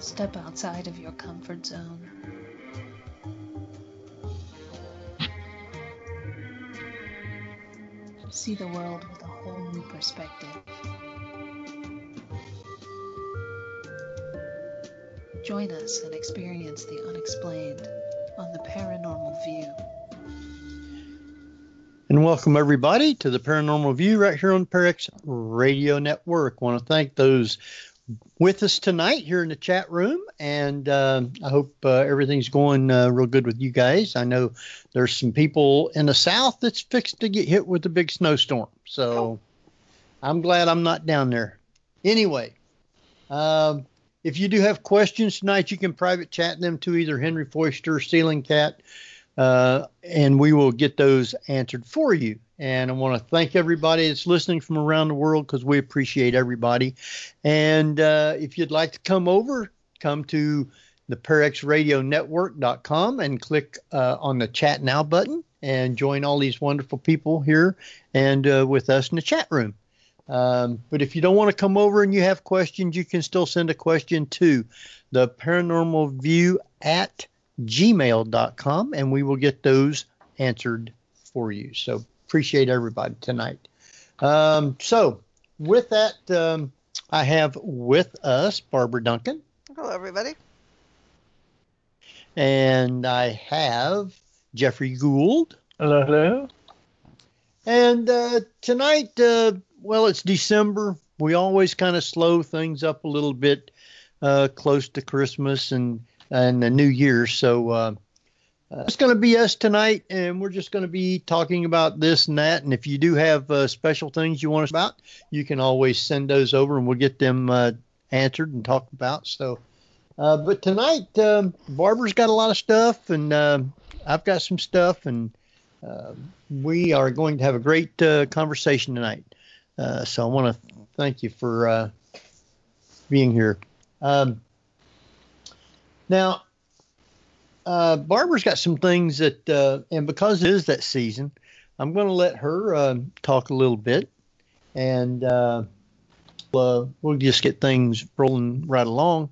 Step outside of your comfort zone. See the world with a whole new perspective. Join us and experience the unexplained on the Paranormal View. And welcome everybody to the Paranormal View right here on the ParaX Radio Network. I want to thank those with us tonight here in the chat room, and I hope everything's going real good with you guys. I know there's some people in the south that's fixed to get hit with a big snowstorm, so I'm glad I'm not down there. Anyway, if you do have questions tonight, you can private chat them to either Henry Foister or Ceiling Cat, and we will get those answered for you. And I want to thank everybody that's listening from around the world because we appreciate everybody. And if you'd like to come over, come to the ParaXRadioNetwork.com and click on the Chat Now button and join all these wonderful people here and with us in the chat room. But if you don't want to come over and you have questions, you can still send a question to the Paranormal View at gmail.com, and we will get those answered for you. So appreciate everybody tonight. So with that, I have with us Barbara Duncan. Hello, everybody. And I have Jeffrey Gould. Hello, hello. And tonight, well, it's December. We always kind of slow things up a little bit close to Christmas and the New Year. So it's going to be us tonight, and we're just going to be talking about this and that. And if you do have special things you want us about, you can always send those over, and we'll get them answered and talked about. So, but tonight, Barbara's got a lot of stuff, and I've got some stuff, and we are going to have a great conversation tonight. So I want to thank you for being here. Now, Barbara's got some things that, and because it is that season, I'm going to let her talk a little bit, and we'll just get things rolling right along.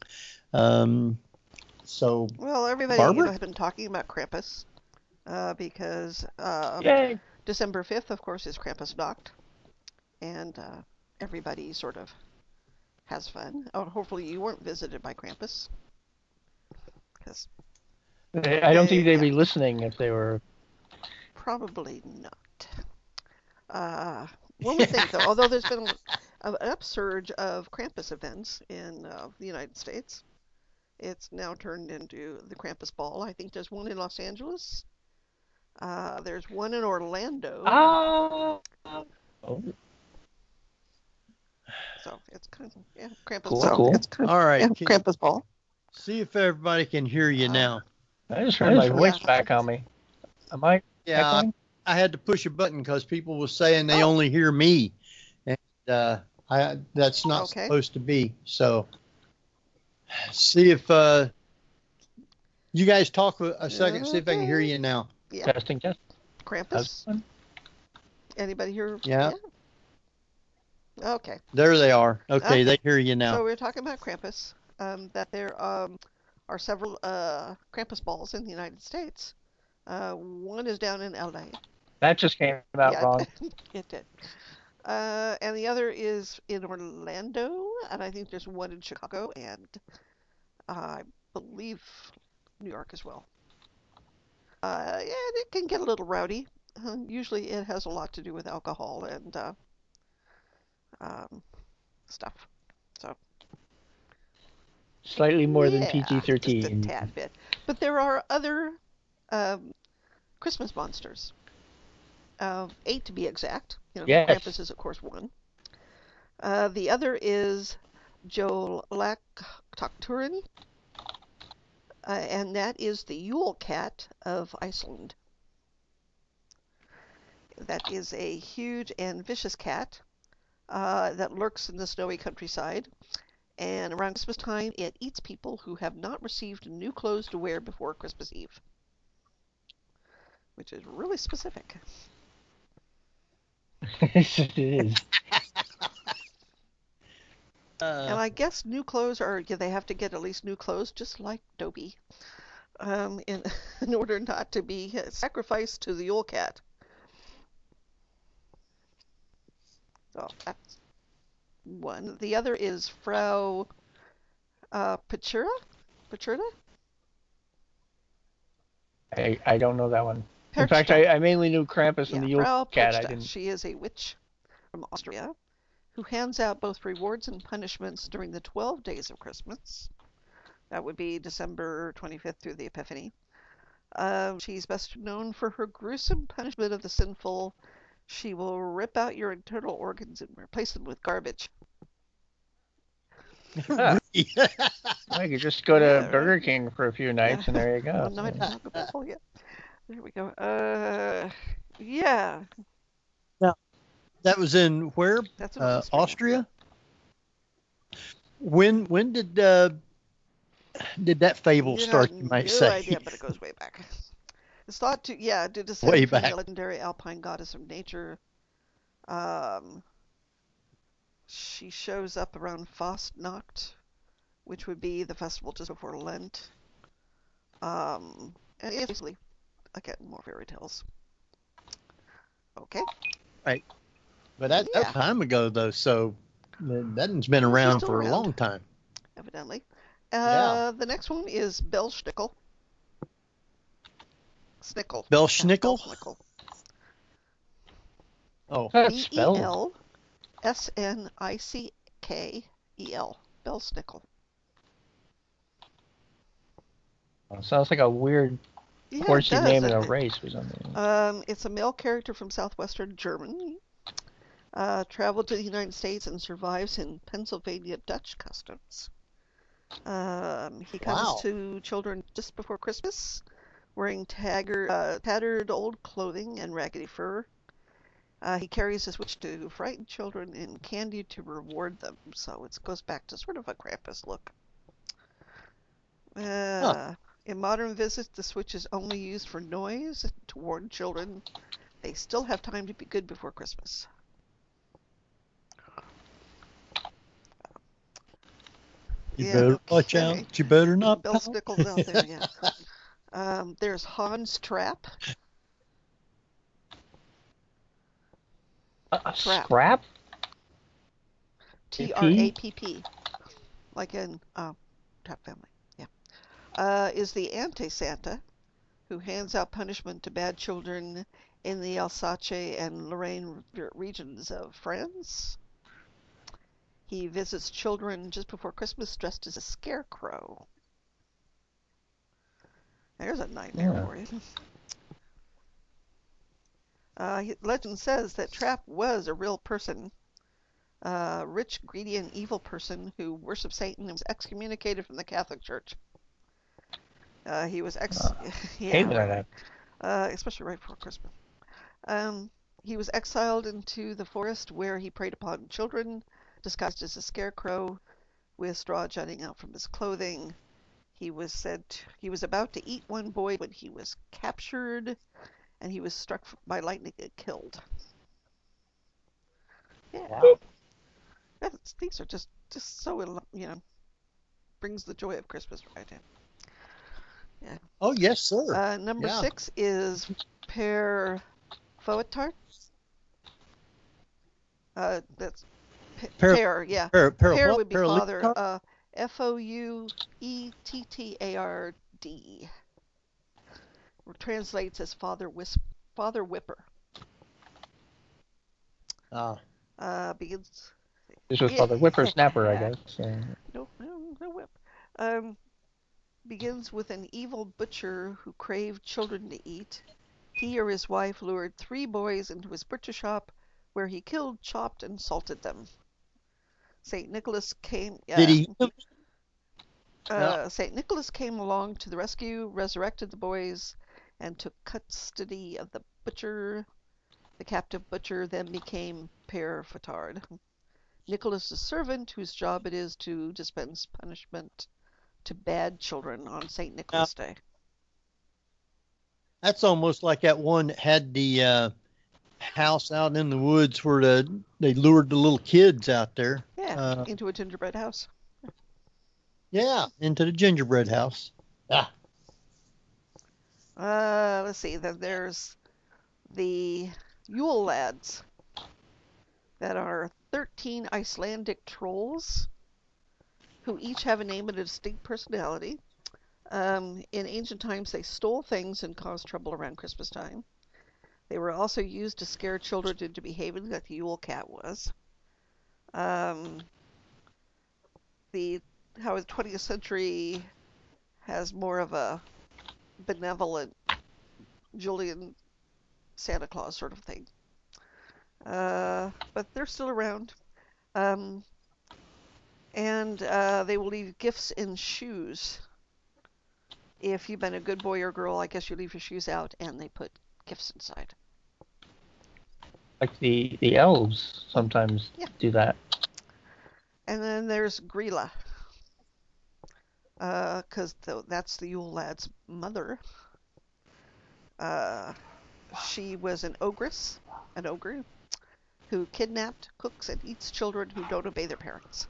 So, well, everybody Barbara? has been talking about Krampus because Yay. December 5th, of course, is Krampusnacht, and everybody sort of has fun. Oh, hopefully you weren't visited by Krampus. Because I don't think they'd be listening if they were. probably not. One would think, though, although there's been an upsurge of Krampus events in the United States, it's now turned into the Krampus Ball. I think there's one in Los Angeles. There's one in Orlando. So it's kind of, yeah, Krampus. Cool, so cool. It's kind of, All right. yeah, Krampus Ball. See if everybody can hear you now. I just heard my voice back on me. Am I echoing? I had to push a button because people were saying they only hear me, and that's not supposed to be. So, see if you guys talk a second. See if I can hear you now. Yeah. Testing, test. Krampus. Anybody here? Yeah. Okay. There they are. Okay, they hear you now. So we're talking about Krampus. That there are several Krampus balls in the United States. One is down in LA. That just came out wrong. It did. And the other is in Orlando, and I think there's one in Chicago, and I believe New York as well. Yeah, it can get a little rowdy. Usually it has a lot to do with alcohol and stuff. So slightly more than PG-13. Just a tad bit. But there are other Christmas monsters. 8 to be exact. Yes. Krampus is, of course, one. The other is Jólaktótturinn, and that is the Yule cat of Iceland. That is a huge and vicious cat that lurks in the snowy countryside. And around Christmas time, it eats people who have not received new clothes to wear before Christmas Eve, which is really specific. Yes, it is. And I guess new clothes they have to get at least new clothes, just like Dobie, in in order not to be sacrificed to the Yule Cat. So that's one. The other is Frau Pachura? Pachurda? I don't know that one. In fact, I mainly knew Krampus and the Yule Frau Cat. Perchta. I didn't. She is a witch from Austria who hands out both rewards and punishments during the 12 days of Christmas. That would be December 25th through the Epiphany. She's best known for her gruesome punishment of the sinful. She will rip out your internal organs and replace them with garbage. I could just go to Burger King for a few nights, and there you go. One night, yeah. There we go. Yeah. Now, that was in where? That's in Austria. When did that fable start? You might say. No idea, but it goes way back. It's thought to descend way from back. the legendary alpine goddess of nature. She shows up around Fastnacht, which would be the festival just before Lent. And it's basically, again, more fairy tales. Okay. Right. But that was time ago, though, so that's been around for a long time. Evidently. The next one is Belsnickel. Snickle. Belsnickel? Belsnickel. Oh. Belsnickel. Belsnickel. Sounds like a weird horsey name in a race or something. It's a male character from southwestern Germany. Traveled to the United States and survives in Pennsylvania Dutch customs. He comes to children just before Christmas, wearing tattered old clothing and raggedy fur. He carries his witch to frighten children and candy to reward them. So it goes back to sort of a Krampus look. In modern visits, the switch is only used for noise to warn children they still have time to be good before Christmas. You better watch out. You better not. Belsnickel's out there, yeah. There's Hans Trap. Scrap? Trapp. Like in Trap Family, yeah. Is the anti-Santa who hands out punishment to bad children in the Alsace and Lorraine regions of France. He visits children just before Christmas dressed as a scarecrow. There's a nightmare for you. Legend says that Trap was a real person, rich, greedy, and evil person who worshipped Satan and was excommunicated from the Catholic Church. He was especially right before Christmas. He was exiled into the forest where he preyed upon children, disguised as a scarecrow, with straw jutting out from his clothing. He was about to eat one boy when he was captured, and he was struck by lightning and killed. Yeah. Wow. These are just so, brings the joy of Christmas right in. Yeah. Oh, yes, sir. Number 6 is Per Fouettard. That's Per, yeah. Per would be father. Fouettard. Translates as Father Whipper. Begins. This was Father Whippersnapper, I guess. No whip. Begins with an evil butcher who craved children to eat. He or his wife lured 3 boys into his butcher shop, where he killed, chopped, and salted them. Saint Nicholas came. Did he? Saint Nicholas came along to the rescue, resurrected the boys, and took custody of the butcher. The captive butcher then became Per Fouettard, Nicholas's servant, whose job it is to dispense punishment to bad children on St. Nicholas Day. That's almost like that one that had house out in the woods where they lured the little kids out there. Yeah, into a gingerbread house. Yeah, into the gingerbread house. Yeah. Let's see. Then there's the Yule Lads that are 13 Icelandic trolls who each have a name and a distinct personality. In ancient times, they stole things and caused trouble around Christmas time. They were also used to scare children into behaving like the Yule Cat was. How the 20th century has more of a benevolent Julian Santa Claus sort of thing. But they're still around. And they will leave gifts in shoes. If you've been a good boy or girl, I guess you leave your shoes out and they put gifts inside. Like the elves sometimes do that. And then there's Grilla. Because that's the Yule Lad's mother. She was an ogre, who kidnapped, cooks, and eats children who don't obey their parents.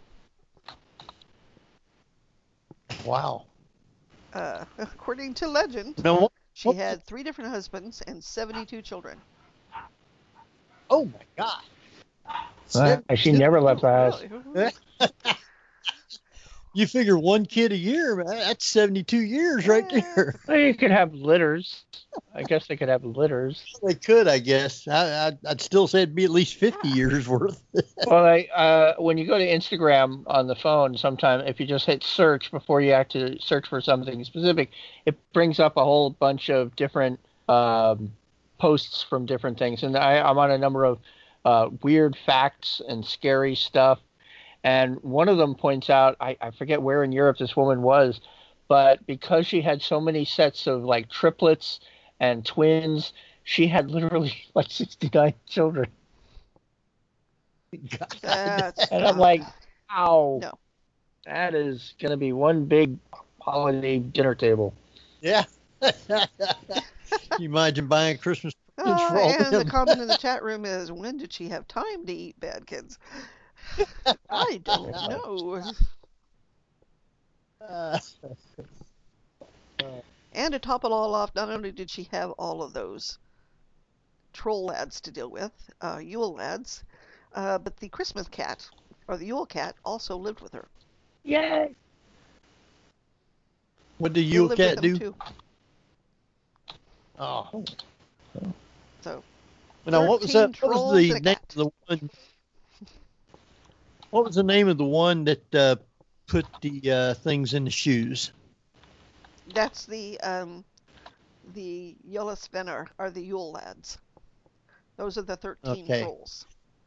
Wow. According to legend, she had 3 different husbands and 72 children. Oh my God. She never left the house. Really? You figure 1 kid a year, man, that's 72 years right there. Well, you could have litters. I guess they could have litters. They could, I guess. I'd still say it'd be at least 50 years worth. Well, when you go to Instagram on the phone, sometimes if you just hit search before you actually search for something specific, it brings up a whole bunch of different posts from different things. And I'm on a number of weird facts and scary stuff. And one of them points out, I forget where in Europe this woman was, but because she had so many sets of like triplets and twins, she had literally like 69 children. And I'm like, ow. No. That is going to be one big holiday dinner table. Yeah. Can you imagine buying Christmas presents for all of them? And the comment in the chat room is, when did she have time to eat bad kids? I don't know. And to top it all off, not only did she have all of those troll lads to deal with, Yule lads, but the Christmas cat, or the Yule cat, also lived with her. Yay! What did Yule cat do? Too. Oh. So. Now, what was that? What was the name of the one? What was the name of the one that put the things in the shoes? That's the Jólasveinar, or the Yule lads. Those are the 13 trolls.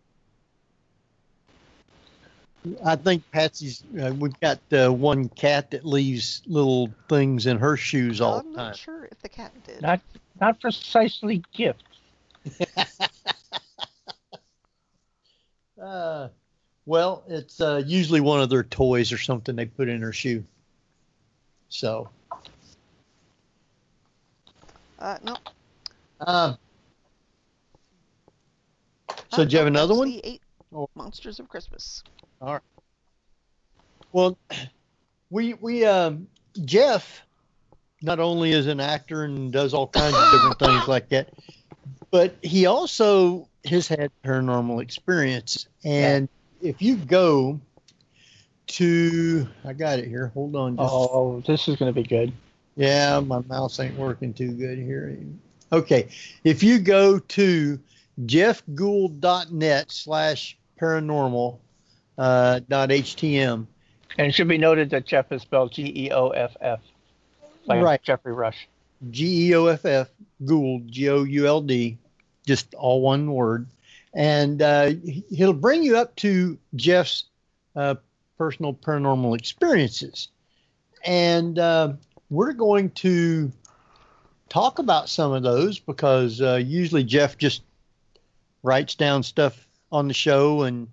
I think Patsy's. We've got one cat that leaves little things in her shoes all the time. I'm not sure if the cat did. Not precisely gifts. Well, it's usually one of their toys or something they put in her shoe. So. No. So do you have another one? The 8 Monsters of Christmas. All right. Well, we Jeff not only is an actor and does all kinds of different things like that, but he also has had paranormal experience. And if you go to, I got it here. Hold on. This is going to be good. Yeah, my mouse ain't working too good here. Okay. If you go to jeffgould.net/paranormal.htm. And it should be noted that Jeff is spelled Geoff, like right. Jeffrey Rush. Geoff, Gould, Gould, just all one word. And he'll bring you up to Jeff's personal paranormal experiences. And we're going to talk about some of those because usually Jeff just writes down stuff on the show and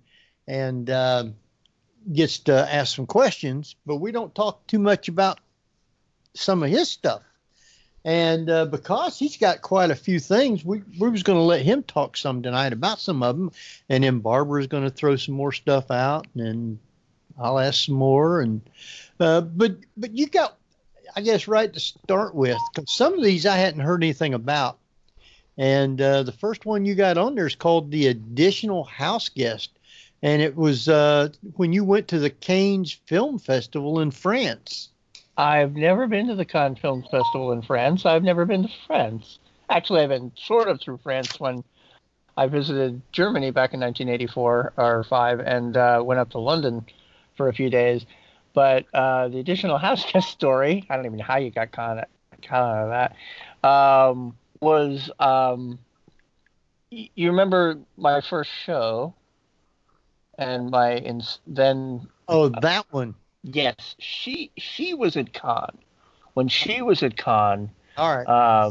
gets to ask some questions, but we don't talk too much about some of his stuff. And because he's got quite a few things, we was going to let him talk some tonight about some of them, and then Barbara's going to throw some more stuff out, and I'll ask some more. And but you got, I guess, right to start with, because some of these I hadn't heard anything about. And the first one you got on there is called The Additional House Guest. And it was when you went to the Cannes Film Festival in France. I've never been to the Cannes Film Festival in France. I've never been to France. Actually, I've been sort of through France when I visited Germany back in 1984 or 5 and went up to London for a few days. But the Additional House Guest story, I don't even know how you got caught out of that, was you remember my first show and then that one. Yes, she was at Cannes. When she was at Cannes, all right.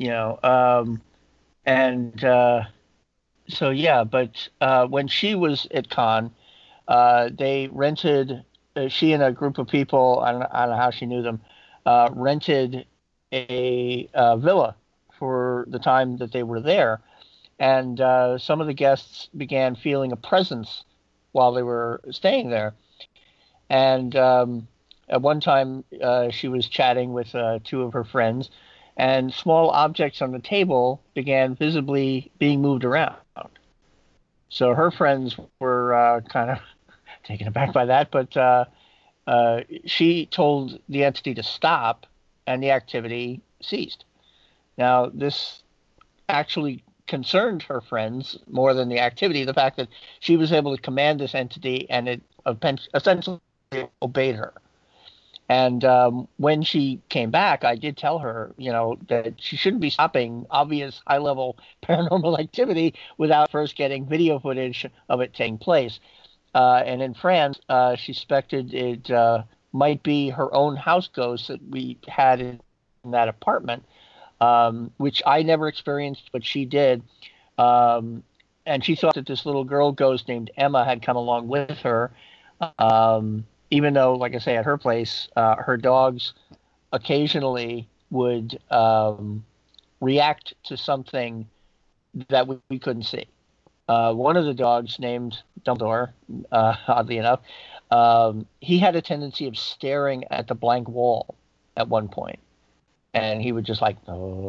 So yeah, but when she was at Cannes, they rented. She and a group of people, I don't know how she knew them, rented a villa for the time that they were there, and some of the guests began feeling a presence while they were staying there. And at one time, she was chatting with two of her friends, and small objects on the table began visibly being moved around. So her friends were kind of taken aback by that, but she told the entity to stop, and the activity ceased. Now, this actually concerned her friends more than the activity, the fact that she was able to command this entity, and it essentially obeyed her. And when she came back, I did tell her, that she shouldn't be stopping obvious high-level paranormal activity without first getting video footage of it taking place. And in France, she suspected it might be her own house ghost that we had in that apartment, which I never experienced, but she did. And she thought that this little girl ghost named Emma had come along with her. Even though, like I say, at her place, her dogs occasionally would react to something that we couldn't see. One of the dogs, named Dumbledore, oddly enough, he had a tendency of staring at the blank wall at one point. And he would just and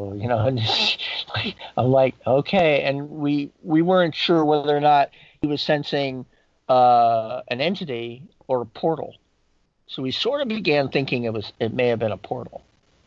I'm like, okay. And we weren't sure whether or not he was sensing an entity or a portal. So we sort of began thinking it may have been a portal.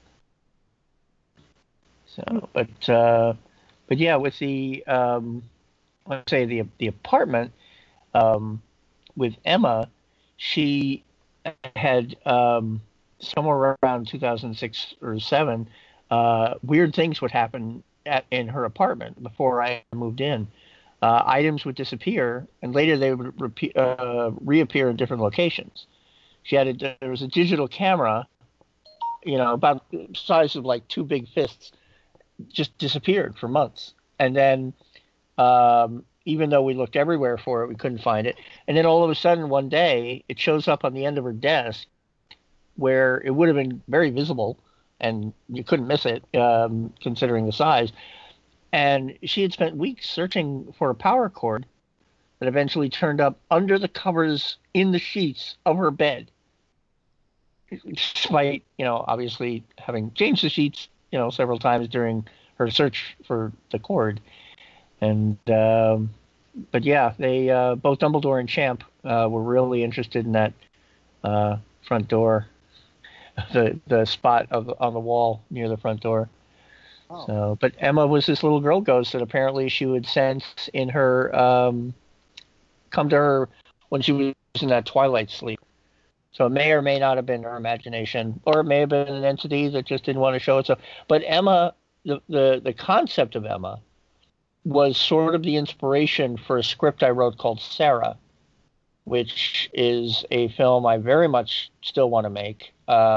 So, but yeah, with the let's say the apartment with Emma, she had somewhere around 2006 or 7, weird things would happen in her apartment before I moved in. Items would disappear, and later they would reappear in different locations. There was a digital camera, about the size of like 2 big fists, just disappeared for months. And then, even though we looked everywhere for it, we couldn't find it. And then all of a sudden, one day, it shows up on the end of her desk, where it would have been very visible, and you couldn't miss it, considering the size. And she had spent weeks searching for a power cord that eventually turned up under the covers in the sheets of her bed. Despite, obviously having changed the sheets, several times during her search for the cord. And, but yeah, they, both Dumbledore and Champ, were really interested in that, front door, the spot on the wall near the front door. Oh. So, but Emma was this little girl ghost that apparently she would sense in her, come to her when she was in that twilight sleep. So it may or may not have been her imagination, or it may have been an entity that just didn't want to show itself. But Emma, the concept of Emma was sort of the inspiration for a script I wrote called Sarah, which is a film I very much still want to make.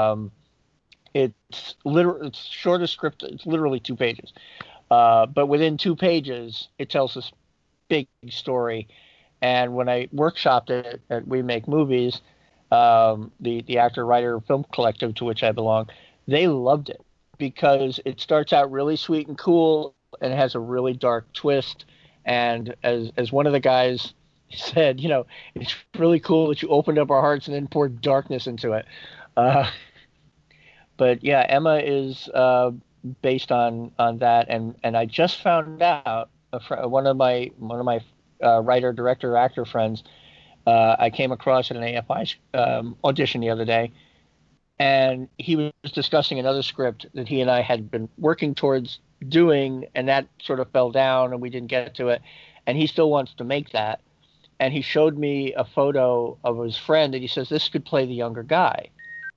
It's short a script. It's literally 2 pages. But within 2 pages, it tells this big story. And when I workshopped it at We Make Movies, the actor, writer, film collective to which I belong, they loved it. because it starts out really sweet and cool, and it has a really dark twist. And as one of the guys said, it's really cool that you opened up our hearts and then poured darkness into it. But yeah, Emma is based on that, and I just found out one of my writer, director, actor friends. I came across at an AFI audition the other day, and he was discussing another script that he and I had been working towards doing, and that sort of fell down, and we didn't get to it. And he still wants to make that. And he showed me a photo of his friend, and he says, this could play the younger guy.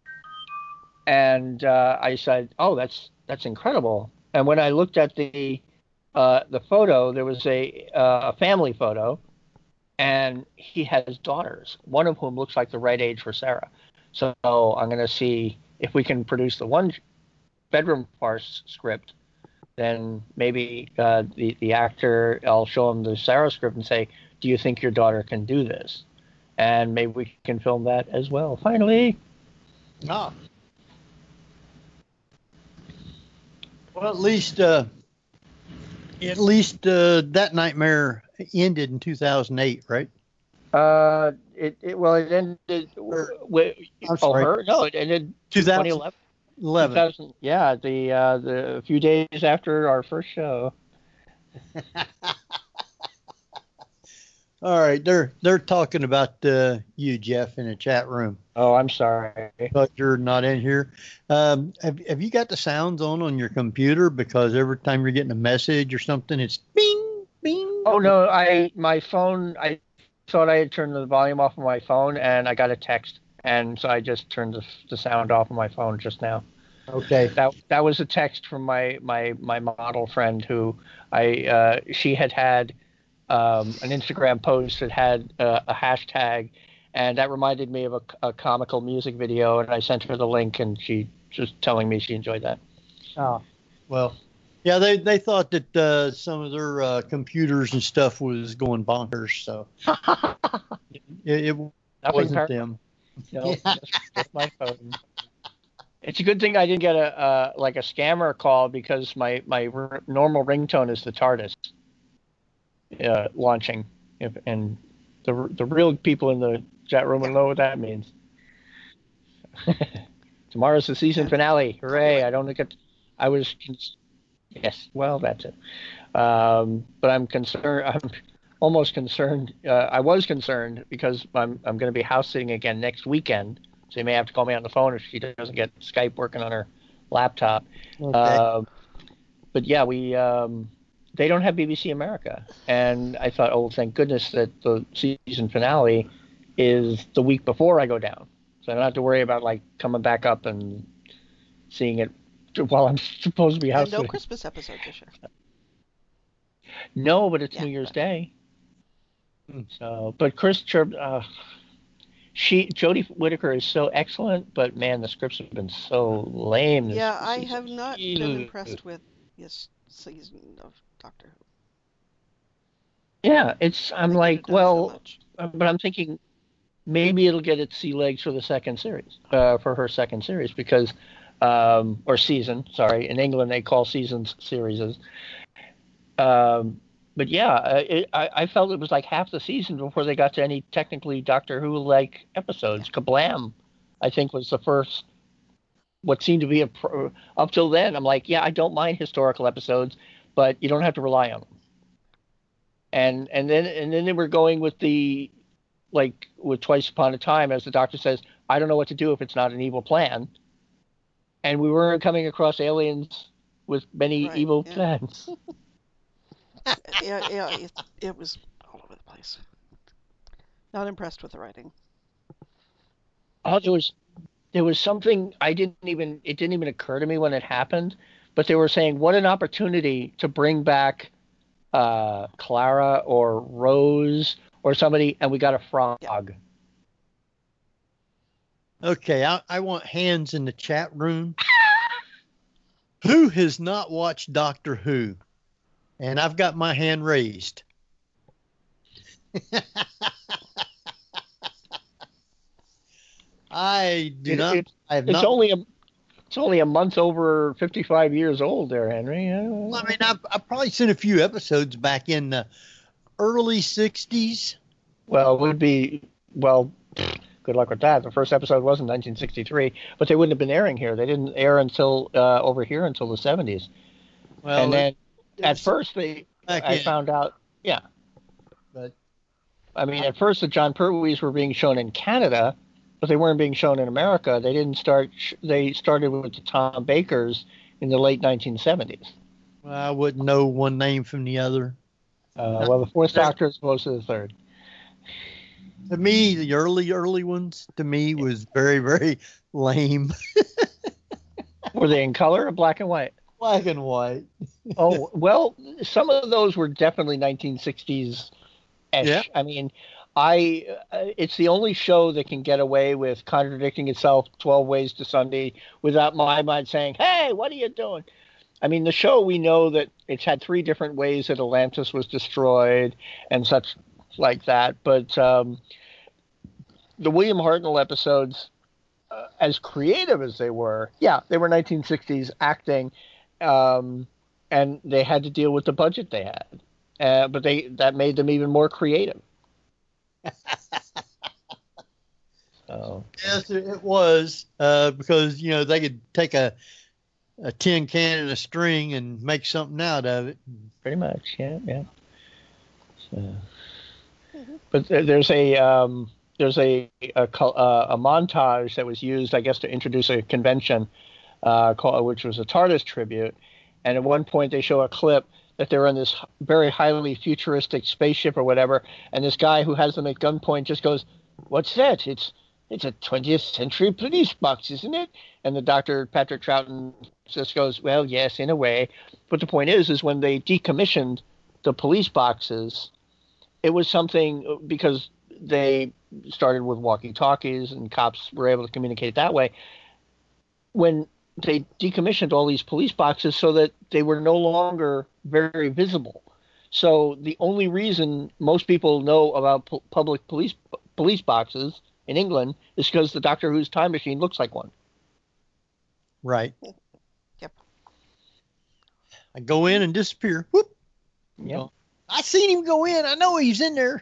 And I said, oh, that's incredible. And when I looked at the photo, there was a family photo, and he has daughters, one of whom looks like the right age for Sarah. So I'm going to see if we can produce the one bedroom farce script. Then maybe the actor, I'll show him the Sarah script and say, do you think your daughter can do this? And maybe we can film that as well. Finally. Ah. Well, at least that nightmare ended in 2008, right? It ended with her. No, it ended 2011. 2000, yeah, the few days after our first show. All right, they're talking about you, Jeff, in the chat room. Oh, I'm sorry, but you're not in here. Have you got the sounds on your computer? Because every time you're getting a message or something, it's bing, bing. Oh no, my phone. I thought I had turned the volume off of my phone, and I got a text, and so I just turned the sound off of my phone just now. Okay. That was a text from my model friend who she had an Instagram post that had a hashtag, and that reminded me of a comical music video, and I sent her the link, and she was telling me she enjoyed that. Oh, well, yeah, they thought that some of their computers and stuff was going bonkers, so it wasn't them. No, just my phone. It's a good thing I didn't get a scammer call, because my normal ringtone is the TARDIS launching, and the real people in the chat room will know what that means. Tomorrow's the season finale. Hooray! I don't get. I was. Yes. Well, that's it. But I'm concerned. I'm almost concerned. I was concerned because I'm going to be house sitting again next weekend. So you may have to call me on the phone if she doesn't get Skype working on her laptop. Okay. But yeah, they don't have BBC America. And I thought, oh, thank goodness that the season finale is the week before I go down. So I don't have to worry about coming back up and seeing it while I'm supposed to be house sitting. No Christmas episode this year. No, but it's New Year's Day. So, but Chris Chirp, Jodie Whittaker is so excellent, but man, the scripts have been so lame. Yeah, I have not been impressed with this season of Doctor Who. Yeah, I'm like, well, but I'm thinking maybe it'll get its sea legs for the second series, for her second series, because, or season, sorry. In England, they call seasons series. But yeah, I felt it was like half the season before they got to any technically Doctor Who-like episodes. Kablam, I think, was the first, what seemed to be up till then. I'm like, yeah, I don't mind historical episodes, but you don't have to rely on them. And then they were going with with Twice Upon a Time, as the Doctor says, I don't know what to do if it's not an evil plan. And we weren't coming across aliens with many evil plans. Yeah, it was all over the place. Not impressed with the writing. Oh, there was something it didn't even occur to me when it happened, but they were saying, what an opportunity to bring back Clara or Rose or somebody, and we got a frog. Yeah. Okay, I want hands in the chat room. Who has not watched Doctor Who? And I've got my hand raised. I do not. I have it's not. It's only a month over 55 years old there, Henry. Well, I mean, I've probably seen a few episodes back in the early 60s. Well, it would be, well, good luck with that. The first episode was in 1963, but they wouldn't have been airing here. They didn't air until over here until the 70s. Well, And then it at was first I found out, yeah. But I mean, at first the John Pertwees were being shown in Canada, but they weren't being shown in America. They didn't start. They started with the Tom Bakers in the late 1970s. I wouldn't know one name from the other. Well, the fourth Doctor is close to the third. To me, the early ones, to me, was very, very lame. Were they in color or black and white? Black and white. Oh, well, some of those were definitely 1960s-ish. Yeah. I mean, it's the only show that can get away with contradicting itself 12 ways to Sunday without my mind saying, hey, what are you doing? I mean, the show, we know that it's had 3 different ways that Atlantis was destroyed and such like that. But the William Hartnell episodes, as creative as they were, yeah, they were 1960s acting, and they had to deal with the budget they had. But that made them even more creative. So. Yes, it was because they could take a tin can and a string and make something out of it. Pretty much, yeah. So, but there's a montage that was used, I guess, to introduce a convention, which was a TARDIS tribute, and at one point they show a clip that they're in this very highly futuristic spaceship or whatever, and this guy who has them at gunpoint just goes, "What's that? It's a 20th century police box, isn't it?" And the Dr. Patrick Troughton just goes, "Well, yes, in a way." But the point is when they decommissioned the police boxes, it was something because they started with walkie-talkies and cops were able to communicate that way. When they decommissioned all these police boxes so that they were no longer very visible. So the only reason most people know about public police boxes in England is because the Doctor Who's time machine looks like one. Right. Yep. I go in and disappear. Whoop. Yeah. I seen him go in. I know he's in there.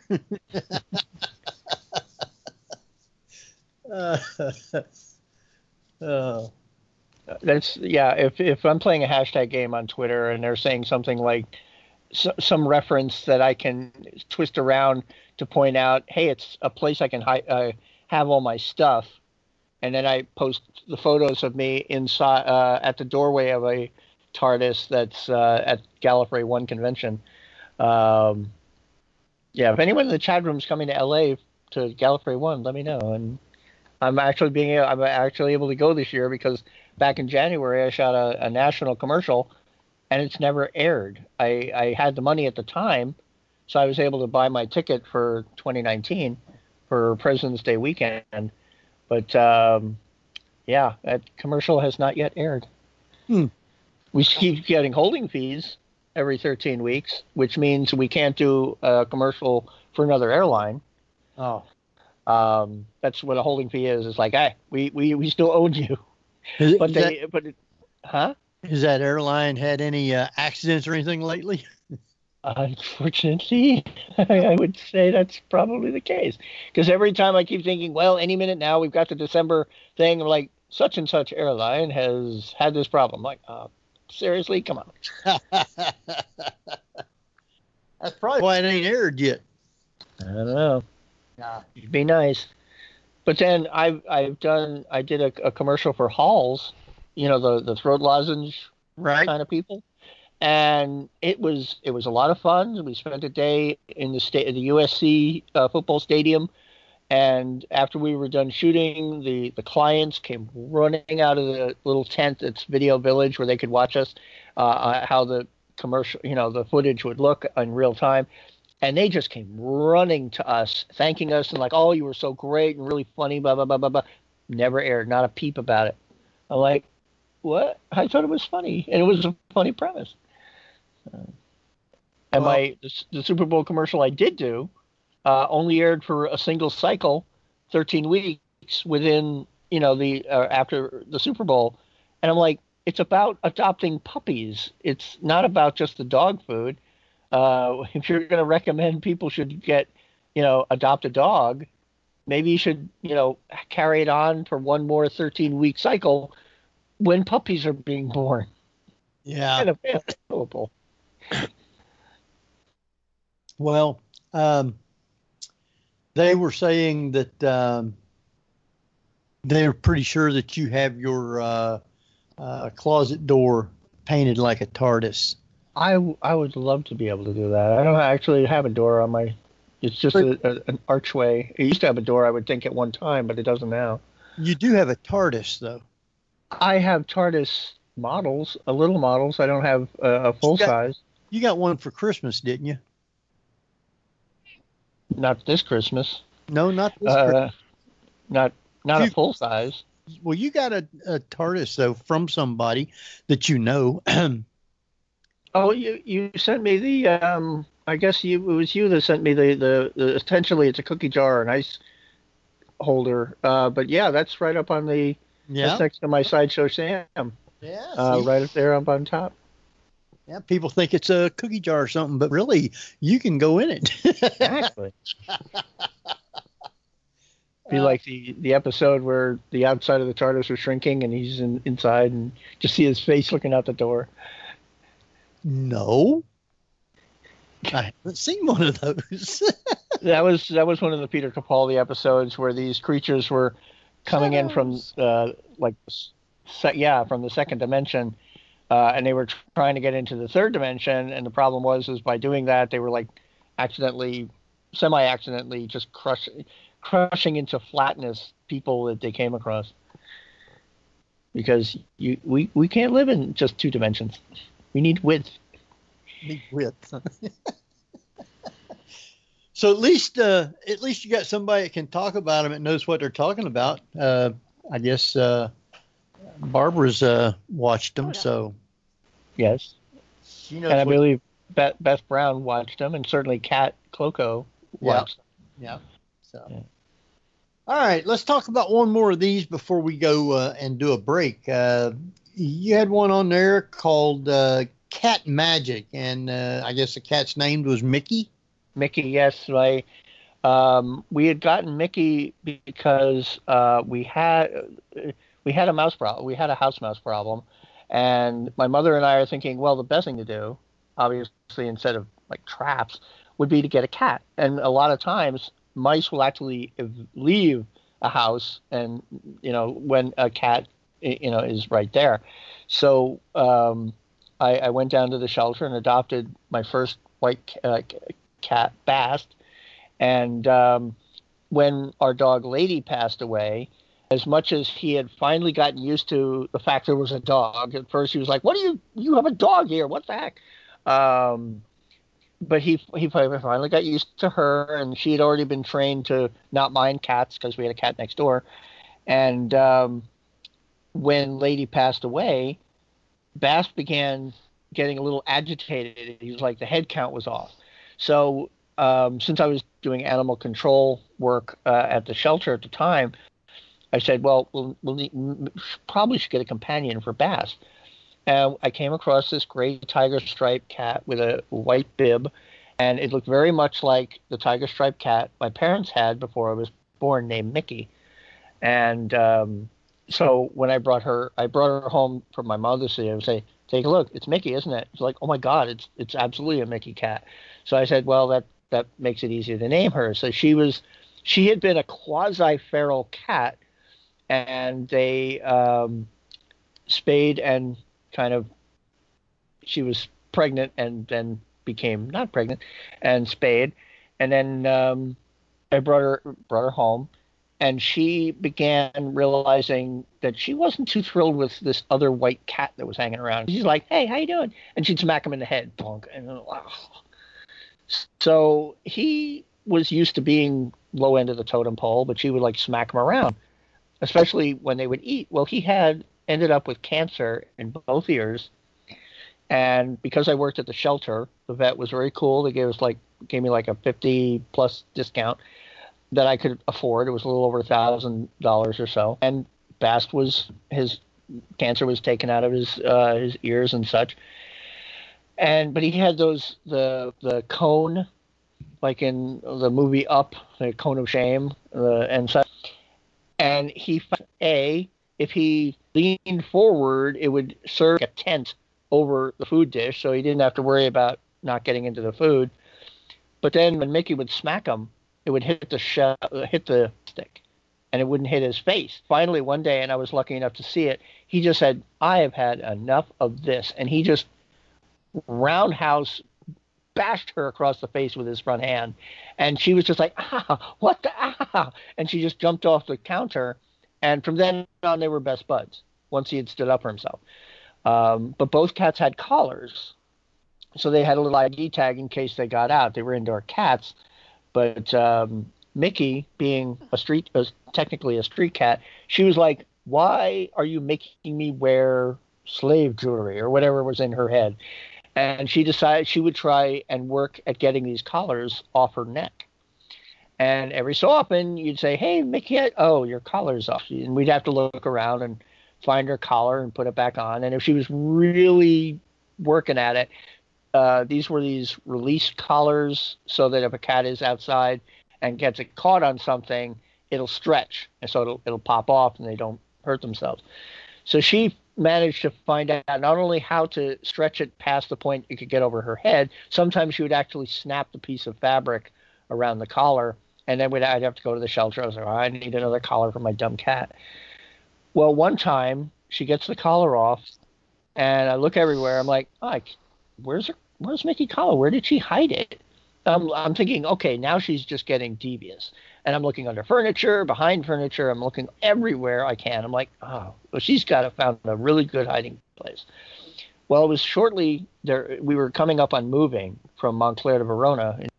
That's if I'm playing a hashtag game on Twitter and they're saying something like some reference that I can twist around to point out, hey, it's a place I can have all my stuff, and then I post the photos of me inside at the doorway of a TARDIS that's at Gallifrey 1 convention. If anyone in the chat room is coming to LA to Gallifrey 1, let me know. And I'm actually able to go this year because back in January I shot a national commercial and it's never aired. I had the money at the time, so I was able to buy my ticket for 2019 for President's Day weekend. But that commercial has not yet aired. We keep getting holding fees every 13 weeks, which means we can't do a commercial for another airline. Oh. That's what a holding fee is. It's like, hey, we still own you. Has that airline had any accidents or anything lately? Unfortunately, I would say that's probably the case. Because every time I keep thinking, well, any minute now, we've got the December thing. I'm like, such and such airline has had this problem. I'm like, seriously? Come on. That's probably why it ain't aired yet. I don't know. Nah. It'd be nice. But then I did a commercial for Halls, the throat lozenge kind of people. And it was a lot of fun. We spent a day in the USC football stadium, and after we were done shooting, the clients came running out of the little tent that's Video Village where they could watch us, how the commercial, the footage would look in real time, and they just came running to us, thanking us and like, oh, you were so great and really funny, blah blah blah blah blah. Never aired, not a peep about it. I'm like, what? I thought it was funny, and it was a funny premise. And the Super Bowl commercial I did do only aired for a single cycle, 13 weeks within after the Super Bowl, And I'm like, it's about adopting puppies. It's not about just the dog food. If you're going to recommend people should get, adopt a dog, maybe you should, carry it on for one more 13-week cycle when puppies are being born Yeah. and available. Well, they were saying that they're pretty sure that you have your closet door painted like a TARDIS. I would love to be able to do that. I don't actually have a door on my. It's just an archway. It used to have a door, I would think, at one time, but it doesn't now. You do have a TARDIS, though. I have TARDIS models, little models. I don't have a full size. You got one for Christmas, didn't you? Not this Christmas. No, not this Christmas. Not a full size. Well, you got a TARDIS, though, from somebody that you know. Oh, you sent me the I guess it was you that sent me the essentially it's a cookie jar, an ice holder. But yeah, that's right up on the that's next to my Sideshow Sam. Yeah. Right up there up on top. Yeah, people think it's a cookie jar or something, but really you can go in it. Exactly. Be like the episode where the outside of the TARDIS was shrinking and he's inside and just see his face looking out the door. No. I haven't seen one of those. that was one of the Peter Capaldi episodes where these creatures were coming in from from the second dimension, and they were trying to get into the third dimension. And the problem was by doing that they were like semi-accidentally just crushing into flatness people that they came across, because we can't live in just two dimensions. We need width. So at least you got somebody that can talk about them and knows what they're talking about. I guess Barbara's watched them, so yes. She knows and I believe Beth Brown watched them, and certainly Kat Cloco watched them. Yeah. So. Yeah. All right, let's talk about one more of these before we go and do a break. You had one on there called Cat Magic, and I guess the cat's name was Mickey. Mickey, yes. We had gotten Mickey because we had a mouse problem. We had a house mouse problem, and my mother and I are thinking, well, the best thing to do, obviously, instead of like traps, would be to get a cat. And a lot of times, mice will actually leave a house, and when a cat is right there. So I went down to the shelter and adopted my first white cat, Bast. And when our dog Lady passed away, as much as he had finally gotten used to the fact there was a dog, at first he was like, "What do you have a dog here? What the heck?" But he finally got used to her, and she had already been trained to not mind cats because we had a cat next door. And when Lady passed away, Bast began getting a little agitated. He was like, the head count was off. So since I was doing animal control work at the shelter at the time, I said, well, probably should get a companion for Bast. And I came across this gray tiger stripe cat with a white bib, and it looked very much like the tiger stripe cat my parents had before I was born, named Mickey. And so when I brought her home for my mother to see. I would say, "Take a look, it's Mickey, isn't it?" It's like, "Oh my God, it's absolutely a Mickey cat." So I said, "Well, that makes it easier to name her." So she had been a quasi-feral cat, and they spayed and she was pregnant and then became not pregnant and spayed, and then I brought her home, and she began realizing that she wasn't too thrilled with this other white cat that was hanging around. She's like, "Hey, how you doing?" And she'd smack him in the head, bonk, and wow. So he was used to being low end of the totem pole, but she would like smack him around, especially when they would eat. Well, he had ended up with cancer in both ears. And because I worked at the shelter, the vet was very cool. They gave me like a 50+ discount that I could afford. It was a little over $1,000 or so. And Bast was his cancer was taken out of his ears and such. But he had the cone, like in the movie Up, the cone of shame, and such. And he found if he leaned forward, it would serve like a tent over the food dish, so he didn't have to worry about not getting into the food. But then when Mickey would smack him, it would hit the stick, and it wouldn't hit his face. Finally, one day, and I was lucky enough to see it, he just said, "I have had enough of this," and he just roundhouse bashed her across the face with his front hand, and she was just like, what the and she just jumped off the counter, and from then on they were best buds once he had stood up for himself. But both cats had collars, so they had a little ID tag in case they got out. They were indoor cats, but Mickey, being technically a street cat, she was like, "Why are you making me wear slave jewelry?" or whatever was in her head. And she decided she would try and work at getting these collars off her neck. And every so often you'd say, "Hey, Mickey, oh, your collar's off." And we'd have to look around and find her collar and put it back on. And if she was really working at it, these were these released collars, so that if a cat is outside and gets it caught on something, it'll stretch. And so it'll pop off and they don't hurt themselves. So she managed to find out not only how to stretch it past the point it could get over her head, sometimes she would actually snap the piece of fabric around the collar, and then I'd have to go to the shelter. I was like, I need another collar for my dumb cat. Well, one time she gets the collar off, and I look everywhere. I'm like, where's Mickey collar? Where did she hide it? I'm thinking, okay, now she's just getting devious. And I'm looking under furniture, behind furniture. I'm looking everywhere I can. I'm like, well, she's got to found a really good hiding place. Well, it was shortly there. We were coming up on moving from Montclair to Verona in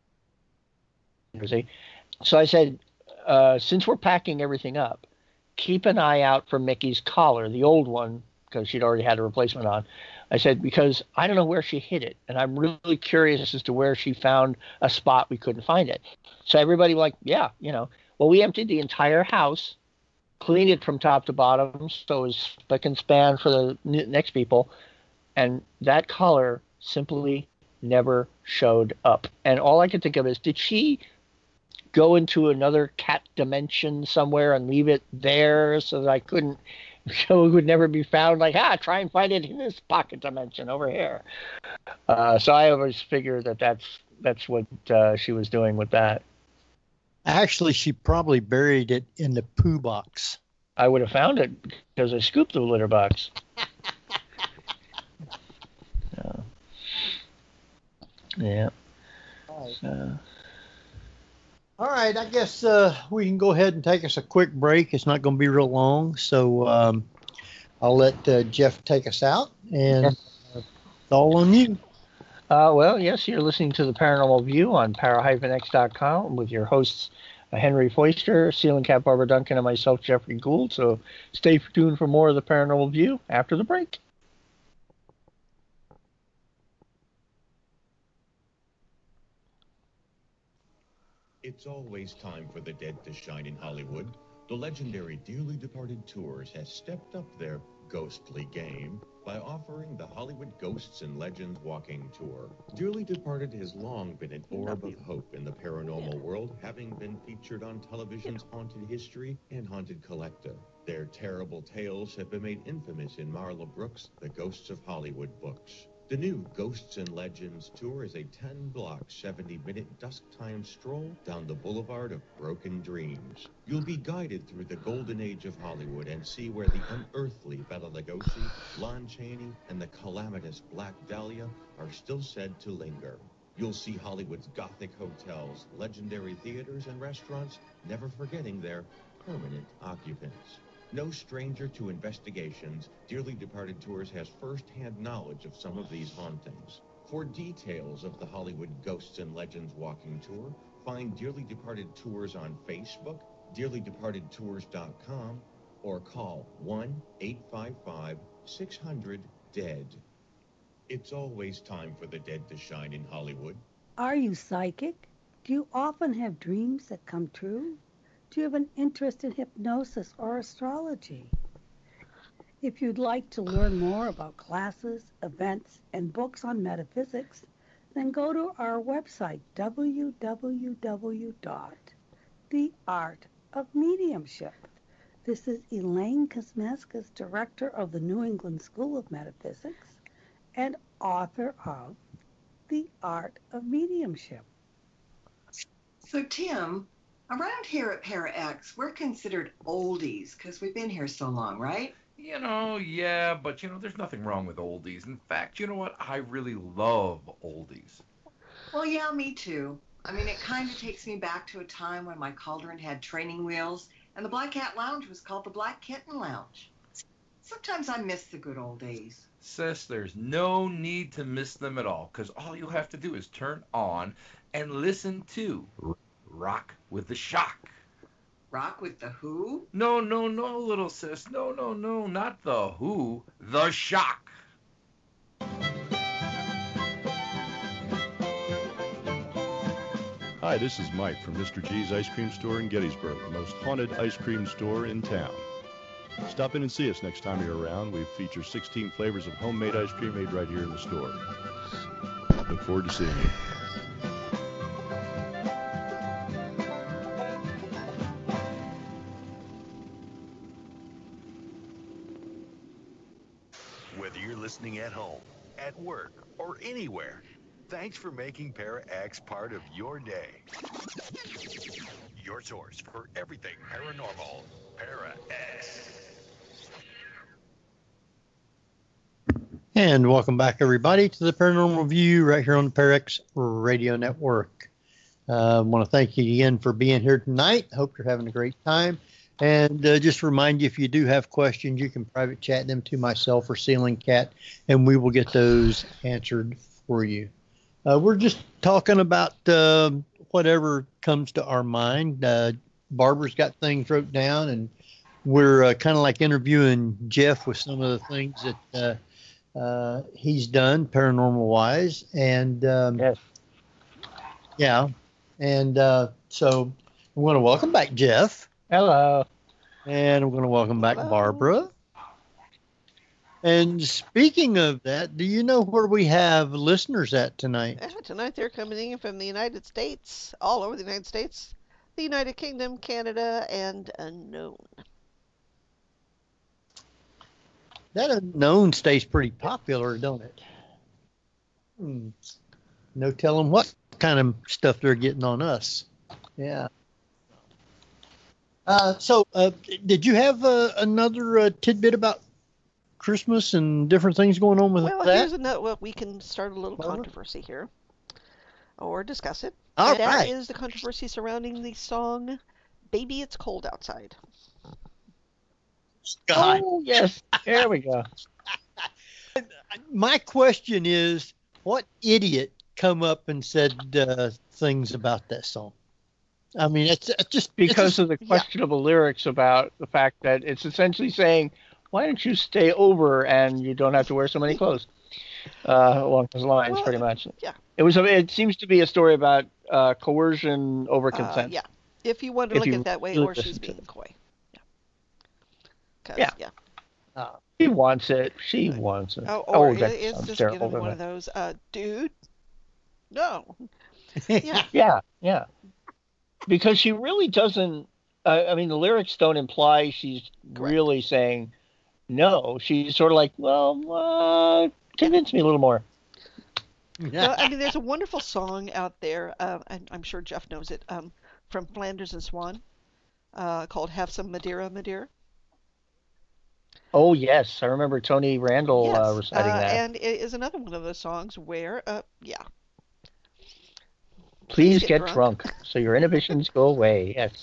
New Jersey. So I said, since we're packing everything up, keep an eye out for Mickey's collar, the old one, because she'd already had a replacement on. I said, because I don't know where she hid it, and I'm really curious as to where she found a spot we couldn't find it. So everybody was like, yeah, Well, we emptied the entire house, cleaned it from top to bottom, so it was spick and span for the next people, and that collar simply never showed up. And all I could think of is, did she go into another cat dimension somewhere and leave it there so that I couldn't, so it would never be found? Like, try and find it in this pocket dimension over here. So I always figured that's what she was doing with that. Actually, she probably buried it in the poo box. I would have found it because I scooped the litter box. Yeah. All right, I guess we can go ahead and take us a quick break. It's not going to be real long, so I'll let Jeff take us out, and it's all on you. Well, yes, you're listening to the Paranormal View on para-x.com with your hosts Henry Foister, Ceiling Cat Barbara Duncan, and myself, Jeffrey Gould. So stay tuned for more of the Paranormal View after the break. It's always time for the dead to shine in Hollywood. The legendary Dearly Departed Tours has stepped up their ghostly game by offering the Hollywood Ghosts and Legends Walking Tour. Dearly Departed has long been an orb of hope in the paranormal world, having been featured on television's Haunted History and Haunted Collector. Their terrible tales have been made infamous in Marla Brooks' The Ghosts of Hollywood books. The new Ghosts and Legends Tour is a 10-block, 70-minute dusk-time stroll down the boulevard of broken dreams. You'll be guided through the golden age of Hollywood and see where the unearthly Bela Lugosi, Lon Chaney, and the calamitous Black Dahlia are still said to linger. You'll see Hollywood's Gothic hotels, legendary theaters, and restaurants, never forgetting their permanent occupants. No stranger to investigations, Dearly Departed Tours has first-hand knowledge of some of these hauntings. For details of the Hollywood Ghosts and Legends Walking Tour, find Dearly Departed Tours on Facebook, dearlydepartedtours.com, or call 1-855-600-DEAD. It's always time for the dead to shine in Hollywood. Are you psychic? Do you often have dreams that come true? Do you have an interest in hypnosis or astrology? If you'd like to learn more about classes, events, and books on metaphysics, then go to our website, www.theartofmediumship. This is Elaine Kosmaskas, Director of the New England School of Metaphysics and author of The Art of Mediumship. So, Tim, around here at ParaX, we're considered oldies because we've been here so long, right? Yeah, but there's nothing wrong with oldies. In fact, you know what? I really love oldies. Well, yeah, me too. I mean, it kind of takes me back to a time when my cauldron had training wheels and the Black Cat Lounge was called the Black Kitten Lounge. Sometimes I miss the good old days. Sis, there's no need to miss them at all, because all you have to do is turn on and listen to Rock with the Shock. Rock with the Who? No, little sis. No, not the Who. The Shock. Hi, this is Mike from Mr. G's Ice Cream Store in Gettysburg, the most haunted ice cream store in town. Stop in and see us next time you're around. We feature 16 flavors of homemade ice cream made right here in the store. Look forward to seeing you. Whether you're listening at home, at work, or anywhere, thanks for making ParaX part of your day. Your source for everything paranormal, ParaX. And welcome back, everybody, to the Paranormal View right here on the ParaX Radio Network. I want to thank you again for being here tonight. Hope you're having a great time. And just remind you, if you do have questions, you can private chat them to myself or Ceiling Cat, and we will get those answered for you. We're just talking about whatever comes to our mind. Barbara's got things wrote down, and we're kind of like interviewing Jeff with some of the things that he's done paranormal-wise. And Yes. yeah, and so we want to welcome back Jeff. Hello. And we're going to welcome back Hello. Barbara. And speaking of that, do you know where we have listeners at tonight? Tonight they're coming in from the United States, all over the United States, the United Kingdom, Canada, and unknown. That unknown stays pretty popular, don't it? No telling what kind of stuff they're getting on us. Yeah. So, did you have another tidbit about Christmas and different things going on with Well, that? here's a note. Well, we can start a little controversy here, or discuss it. All And that right. is the controversy surrounding the song "Baby It's Cold Outside." God. Oh, yes. There we go. My question is, what idiot come up and said things about that song? I mean, it's just Because of the questionable lyrics about the fact that it's essentially saying, why don't you stay over and you don't have to wear so many clothes? Along those lines, Well, pretty much. yeah. It seems to be a story about coercion over consent. Yeah, if you want to If look you at it that way, really or she's listen to being it. coy. Yeah. 'Cause, Yeah. yeah. She wants it. She wants it. Or that it's sounds just terrible, getting one of doesn't those, dude. No. it? Yeah. Because she really doesn't. I mean, the lyrics don't imply she's really saying no. She's sort of like, well, convince me a little more. Well, I mean, there's a wonderful song out there, and I'm sure Jeff knows it, from Flanders and Swan, called "Have Some Madeira, Madeira." Oh yes, I remember Tony Randall reciting that. And it is another one of those songs where, Please get drunk so your inhibitions go away. Yes.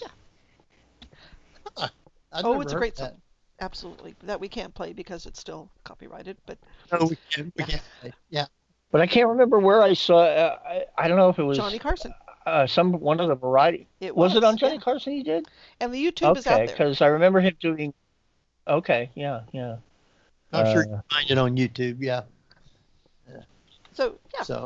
It's a great song. Absolutely. That we can't play because it's still copyrighted, but No, we can't play. Yeah. But I can't remember where I saw. I don't know if it was Johnny Carson. One of the variety. Was it on Johnny Carson? He did. And the YouTube is out there. Because I remember him doing. Okay, yeah. I'm sure you can find it on YouTube. Yeah. So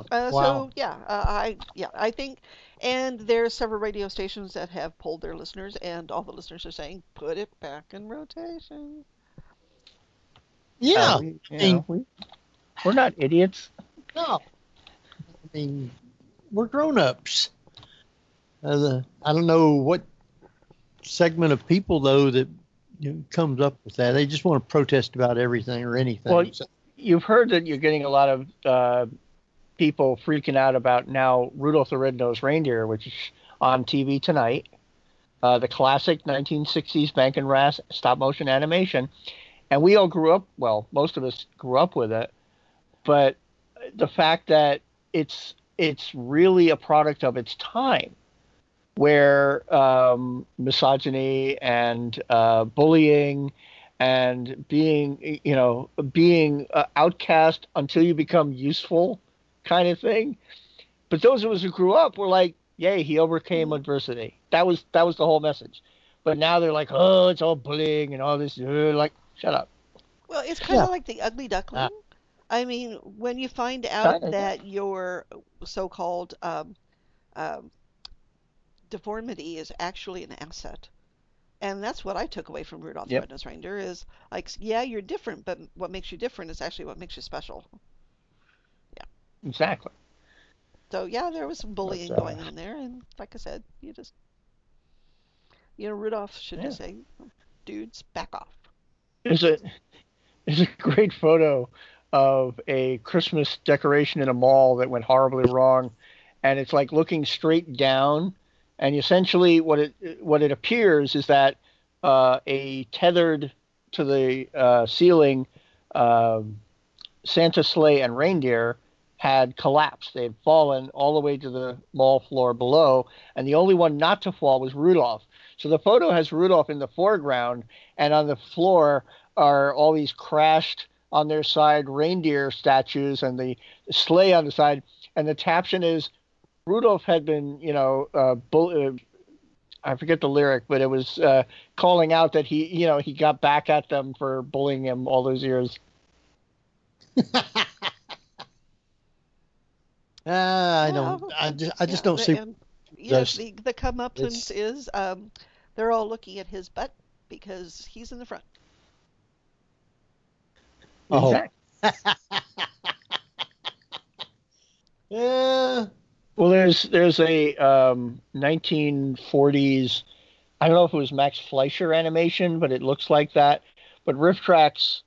I think, and there's several radio stations that have polled their listeners, and all the listeners are saying, put it back in rotation. Yeah. We're not idiots. No. I mean, we're grown-ups. I don't know what segment of people, though, that comes up with that. They just want to protest about everything or anything. Well, you've heard that you're getting a lot of people freaking out about now Rudolph the Red-Nosed Reindeer, which is on TV tonight. The classic 1960s Bank and Rass stop-motion animation. And we all grew up, well, most of us grew up with it. But the fact that it's really a product of its time, where misogyny and bullying and being outcast until you become useful kind of thing. But those of us who grew up were like, yay, he overcame adversity. That was the whole message. But now they're like, oh, it's all bullying and all this. Like, shut up. Well, it's kind of like the ugly duckling. I mean, when you find out that your so-called deformity is actually an asset. And that's what I took away from Rudolph the Red-Nosed Reindeer is like, yeah, you're different, but what makes you different is actually what makes you special. Yeah. Exactly. So, yeah, there was some bullying going on there. And like I said, Rudolph should just say, dudes, back off. There's a great photo of a Christmas decoration in a mall that went horribly wrong. And it's like looking straight down. And essentially what it appears is that a tethered to the ceiling Santa sleigh and reindeer had collapsed. They had fallen all the way to the mall floor below, and the only one not to fall was Rudolph. So the photo has Rudolph in the foreground, and on the floor are all these crashed on their side reindeer statues and the sleigh on the side, and the caption is, Rudolph had been, I forget the lyric, but it was calling out that he got back at them for bullying him all those years. I just don't see. The comeuppance is they're all looking at his butt because he's in the front. Oh. Yeah. Well, there's a 1940s, I don't know if it was Max Fleischer animation, but it looks like that. But RiffTrax,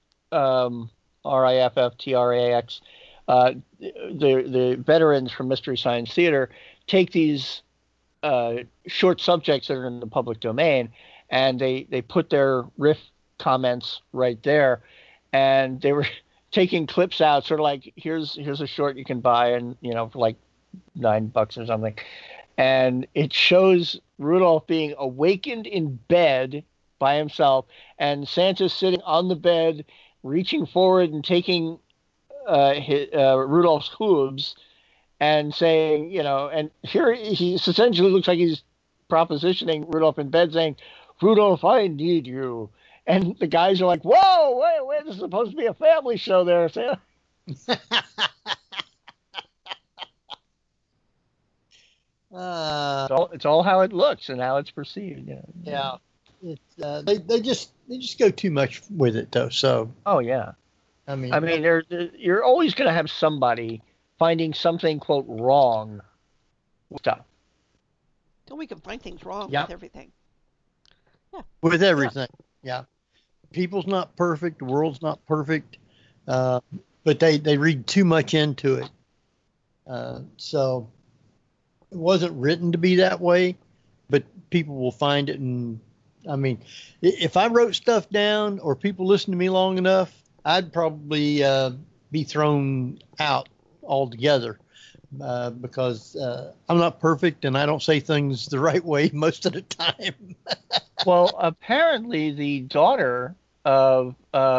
RIFFTRAX, the veterans from Mystery Science Theater take these short subjects that are in the public domain, and they put their riff comments right there, and they were taking clips out, sort of like here's a short you can buy, and for like $9 or something, and it shows Rudolph being awakened in bed by himself, and Santa's sitting on the bed, reaching forward and taking Rudolph's hooves, and saying, and here he essentially looks like he's propositioning Rudolph in bed, saying, "Rudolph, I need you." And the guys are like, "Whoa, wait, this is supposed to be a family show there, Santa." It's all how it looks and how it's perceived. Yeah, they just go too much with it though. So. Oh yeah. I mean, you're always going to have somebody finding something quote wrong with stuff. So we can find things wrong with everything. Yeah. With everything. Yeah. People's not perfect. The world's not perfect. But they read too much into it. So. It wasn't written to be that way, but people will find it. And I mean, if I wrote stuff down or people listened to me long enough, I'd probably be thrown out altogether because I'm not perfect and I don't say things the right way most of the time. Well, apparently the daughter of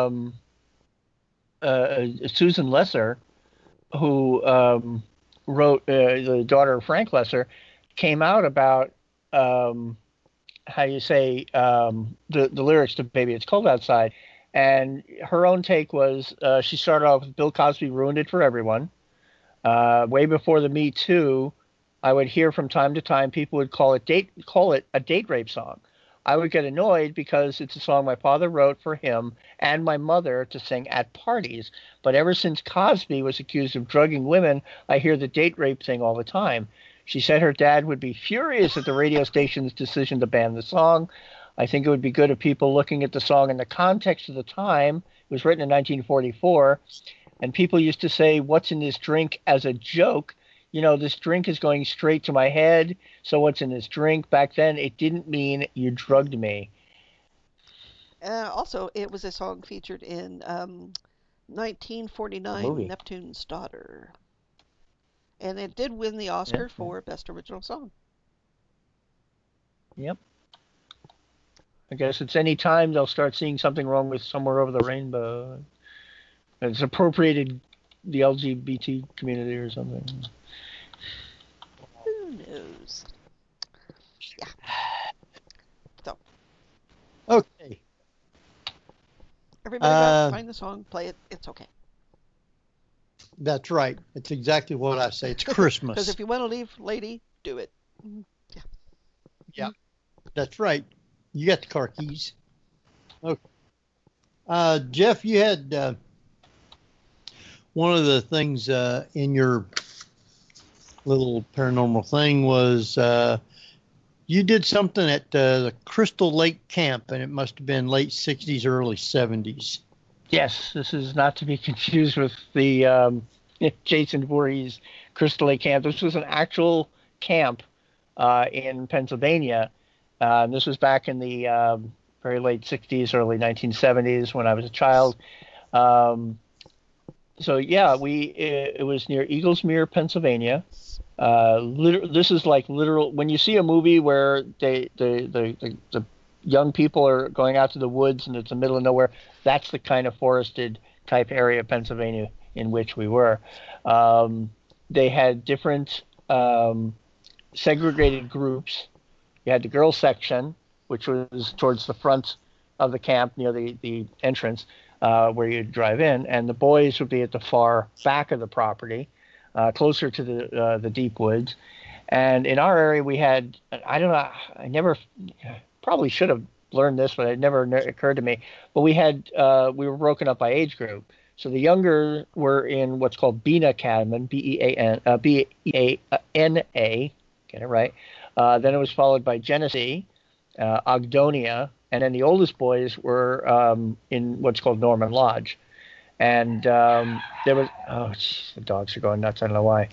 Susan Lesser, who wrote the daughter of Frank Lesser, came out about the lyrics to Baby It's Cold Outside, and her own take was she started off with Bill Cosby ruined it for everyone. Way before the Me Too, I would hear from time to time people would call it a date rape song. I would get annoyed because it's a song my father wrote for him and my mother to sing at parties. But ever since Cosby was accused of drugging women, I hear the date rape thing all the time. She said her dad would be furious at the radio station's decision to ban the song. I think it would be good if people looking at the song in the context of the time. It was written in 1944, and people used to say, "What's in this drink?" as a joke. This drink is going straight to my head, so what's in this drink? Back then, it didn't mean you drugged me. Also, it was a song featured in 1949 Neptune's Daughter. And it did win the Oscar for Best Original Song. Yep. I guess it's any time they'll start seeing something wrong with Somewhere Over the Rainbow. It's appropriated the LGBT community or something. Who knows? Yeah. So. Okay. Everybody got to find the song, play it. It's okay. That's right. It's exactly what I say. It's Christmas. Because if you want to leave, lady, do it. Yeah. Yeah. That's right. You got the car keys. Okay. Jeff, you had one of the things in your little paranormal thing was you did something at the Crystal Lake Camp, and it must have been late 60s, early 70s. Yes, this is not to be confused with the Jason Voorhees Crystal Lake Camp. This was an actual camp in Pennsylvania. This was back in the very late 60s, early 1970s when I was a child. So yeah, it was near Eaglesmere, Pennsylvania. This is like literal. When you see a movie where the young people are going out to the woods and it's the middle of nowhere, that's the kind of forested type area of Pennsylvania in which we were. They had different segregated groups. You had the girls section, which was towards the front of the camp near the entrance where you'd drive in, and the boys would be at the far back of the property, closer to the deep woods. And in our area, we had, I don't know, I never, probably should have learned this, but it never occurred to me. But we were broken up by age group. So the younger were in what's called Bina Cadman, B-E-A-N-A, get it right. Then it was followed by Genesee, Ogdonia, and then the oldest boys were in what's called Norman Lodge. And there was, the dogs are going nuts, I don't know why.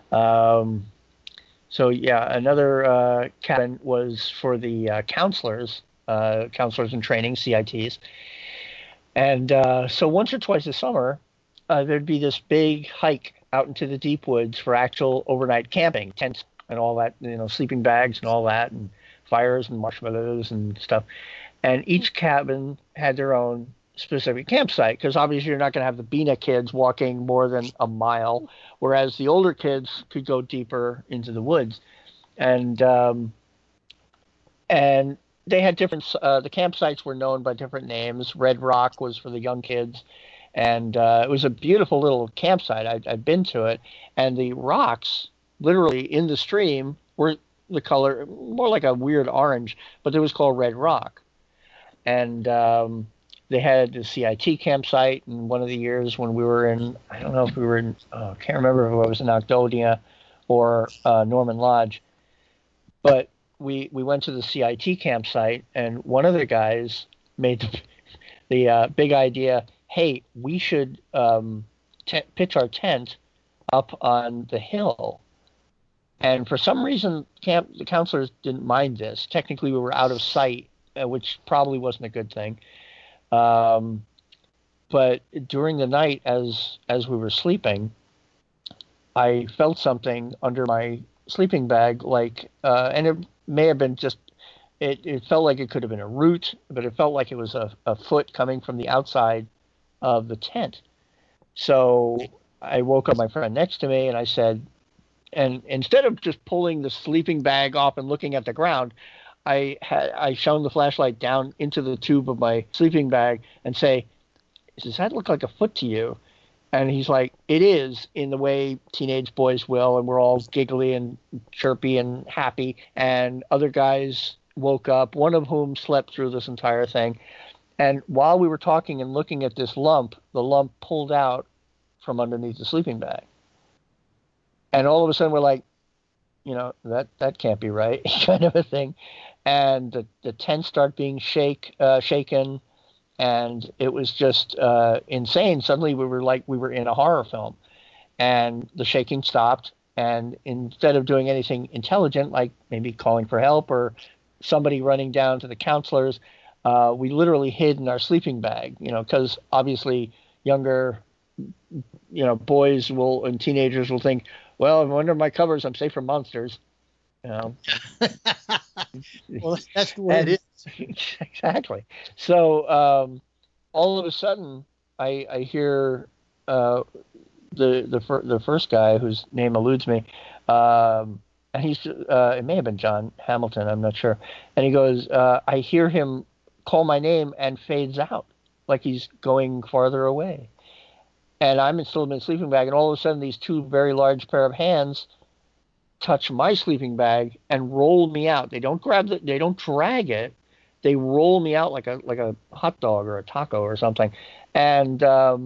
So yeah, another cabin was for the counselors in training, CITs. And so once or twice a summer, there'd be this big hike out into the deep woods for actual overnight camping, tents and all that, sleeping bags and all that, and fires and marshmallows and stuff. And each cabin had their own specific campsite, because obviously you're not going to have the Bina kids walking more than a mile, whereas the older kids could go deeper into the woods. And they had different, the campsites were known by different names. Red Rock was for the young kids. And it was a beautiful little campsite. I'd been to it. And the rocks, literally in the stream, were the color, more like a weird orange, but it was called Red Rock. And they had the CIT campsite in one of the years when we were in, I don't know if we were in, I can't remember if it was in Ogdonia or Norman Lodge. But we went to the CIT campsite, and one of the guys made the big idea, hey, we should pitch our tent up on the hill. And for some reason, the counselors didn't mind this. Technically, we were out of sight, which probably wasn't a good thing. But during the night, as we were sleeping, I felt something under my sleeping bag, and it may have been just, it felt like it could have been a root, but it felt like it was a foot coming from the outside of the tent. So I woke up my friend next to me, and I said, and instead of just pulling the sleeping bag off and looking at the ground, I shone the flashlight down into the tube of my sleeping bag and say, does that look like a foot to you? And he's like, it is, in the way teenage boys will, and we're all giggly and chirpy and happy. And other guys woke up, one of whom slept through this entire thing. And while we were talking and looking at this lump, the lump pulled out from underneath the sleeping bag. And all of a sudden we're like, that can't be right, kind of a thing. And the tent started being shaken, and it was just insane. Suddenly we were in a horror film, and the shaking stopped. And instead of doing anything intelligent, like maybe calling for help or somebody running down to the counselors, we literally hid in our sleeping bag, because obviously younger, boys and teenagers will think, well, I'm under my covers, I'm safe from monsters. Well, that's the way it is. Exactly. So all of a sudden, I hear the first guy, whose name eludes me, and he's it may have been John Hamilton, I'm not sure. And he goes, I hear him call my name and fades out like he's going farther away. And I'm still in the sleeping bag, and all of a sudden these two very large pair of hands touch my sleeping bag and roll me out. They don't they don't drag it. They roll me out like a hot dog or a taco or something. And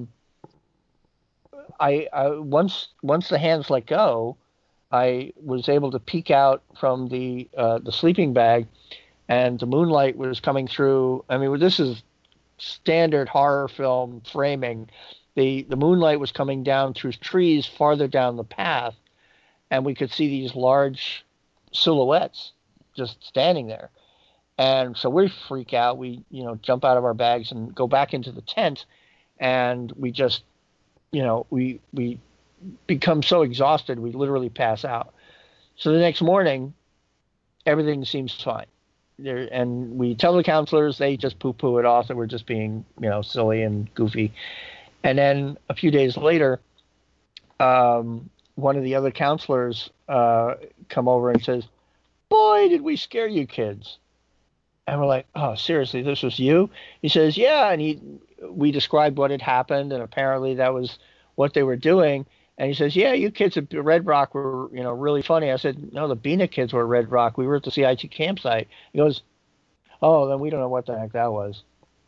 I once the hands let go, I was able to peek out from the sleeping bag, and the moonlight was coming through. I mean, this is standard horror film framing. The moonlight was coming down through trees farther down the path, and we could see these large silhouettes just standing there. And so we freak out. We, jump out of our bags and go back into the tent, and we just, we become so exhausted we literally pass out. So the next morning, everything seems fine. And we tell the counselors, they just poo-poo it off that we're just being, silly and goofy. And then a few days later, one of the other counselors come over and says, "Boy, did we scare you kids." And we're like, "Oh, seriously, this was you?" He says, "Yeah." And we described what had happened, and apparently that was what they were doing. And he says, "Yeah, you kids at Red Rock were, really funny." I said, "No, the Bina kids were at Red Rock. We were at the CIT campsite." He goes, "Oh, then we don't know what the heck that was."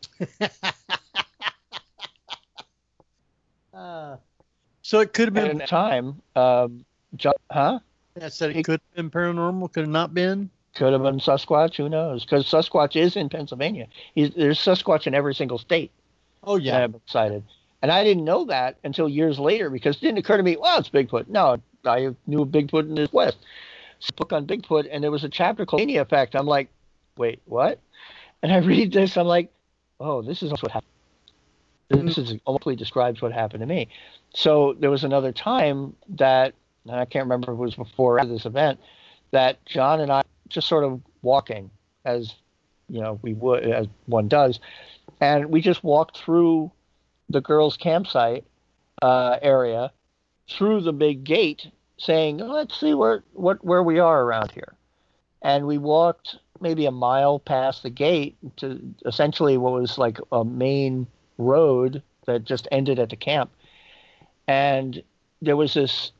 So it could have been at the time. Huh? That said, it could have been paranormal. Could have not been. Could have been Sasquatch. Who knows? Because Sasquatch is in Pennsylvania. There's Sasquatch in every single state. Oh yeah, I'm excited. And I didn't know that until years later, because it didn't occur to me, well, it's Bigfoot. No, I knew Bigfoot in the West. So book on Bigfoot, and there was a chapter called Mania Effect. I'm like, wait, what? And I read this, I'm like, oh, this is what happened. This is almost describes what happened to me. So there was another time that, and I can't remember if it was before or after this event, that John and I just sort of walking, as we would, as one does, and we just walked through the girls' campsite area, through the big gate, saying, "Let's see where we are around here." And we walked maybe a mile past the gate to essentially what was like a main road that just ended at the camp. And there was this,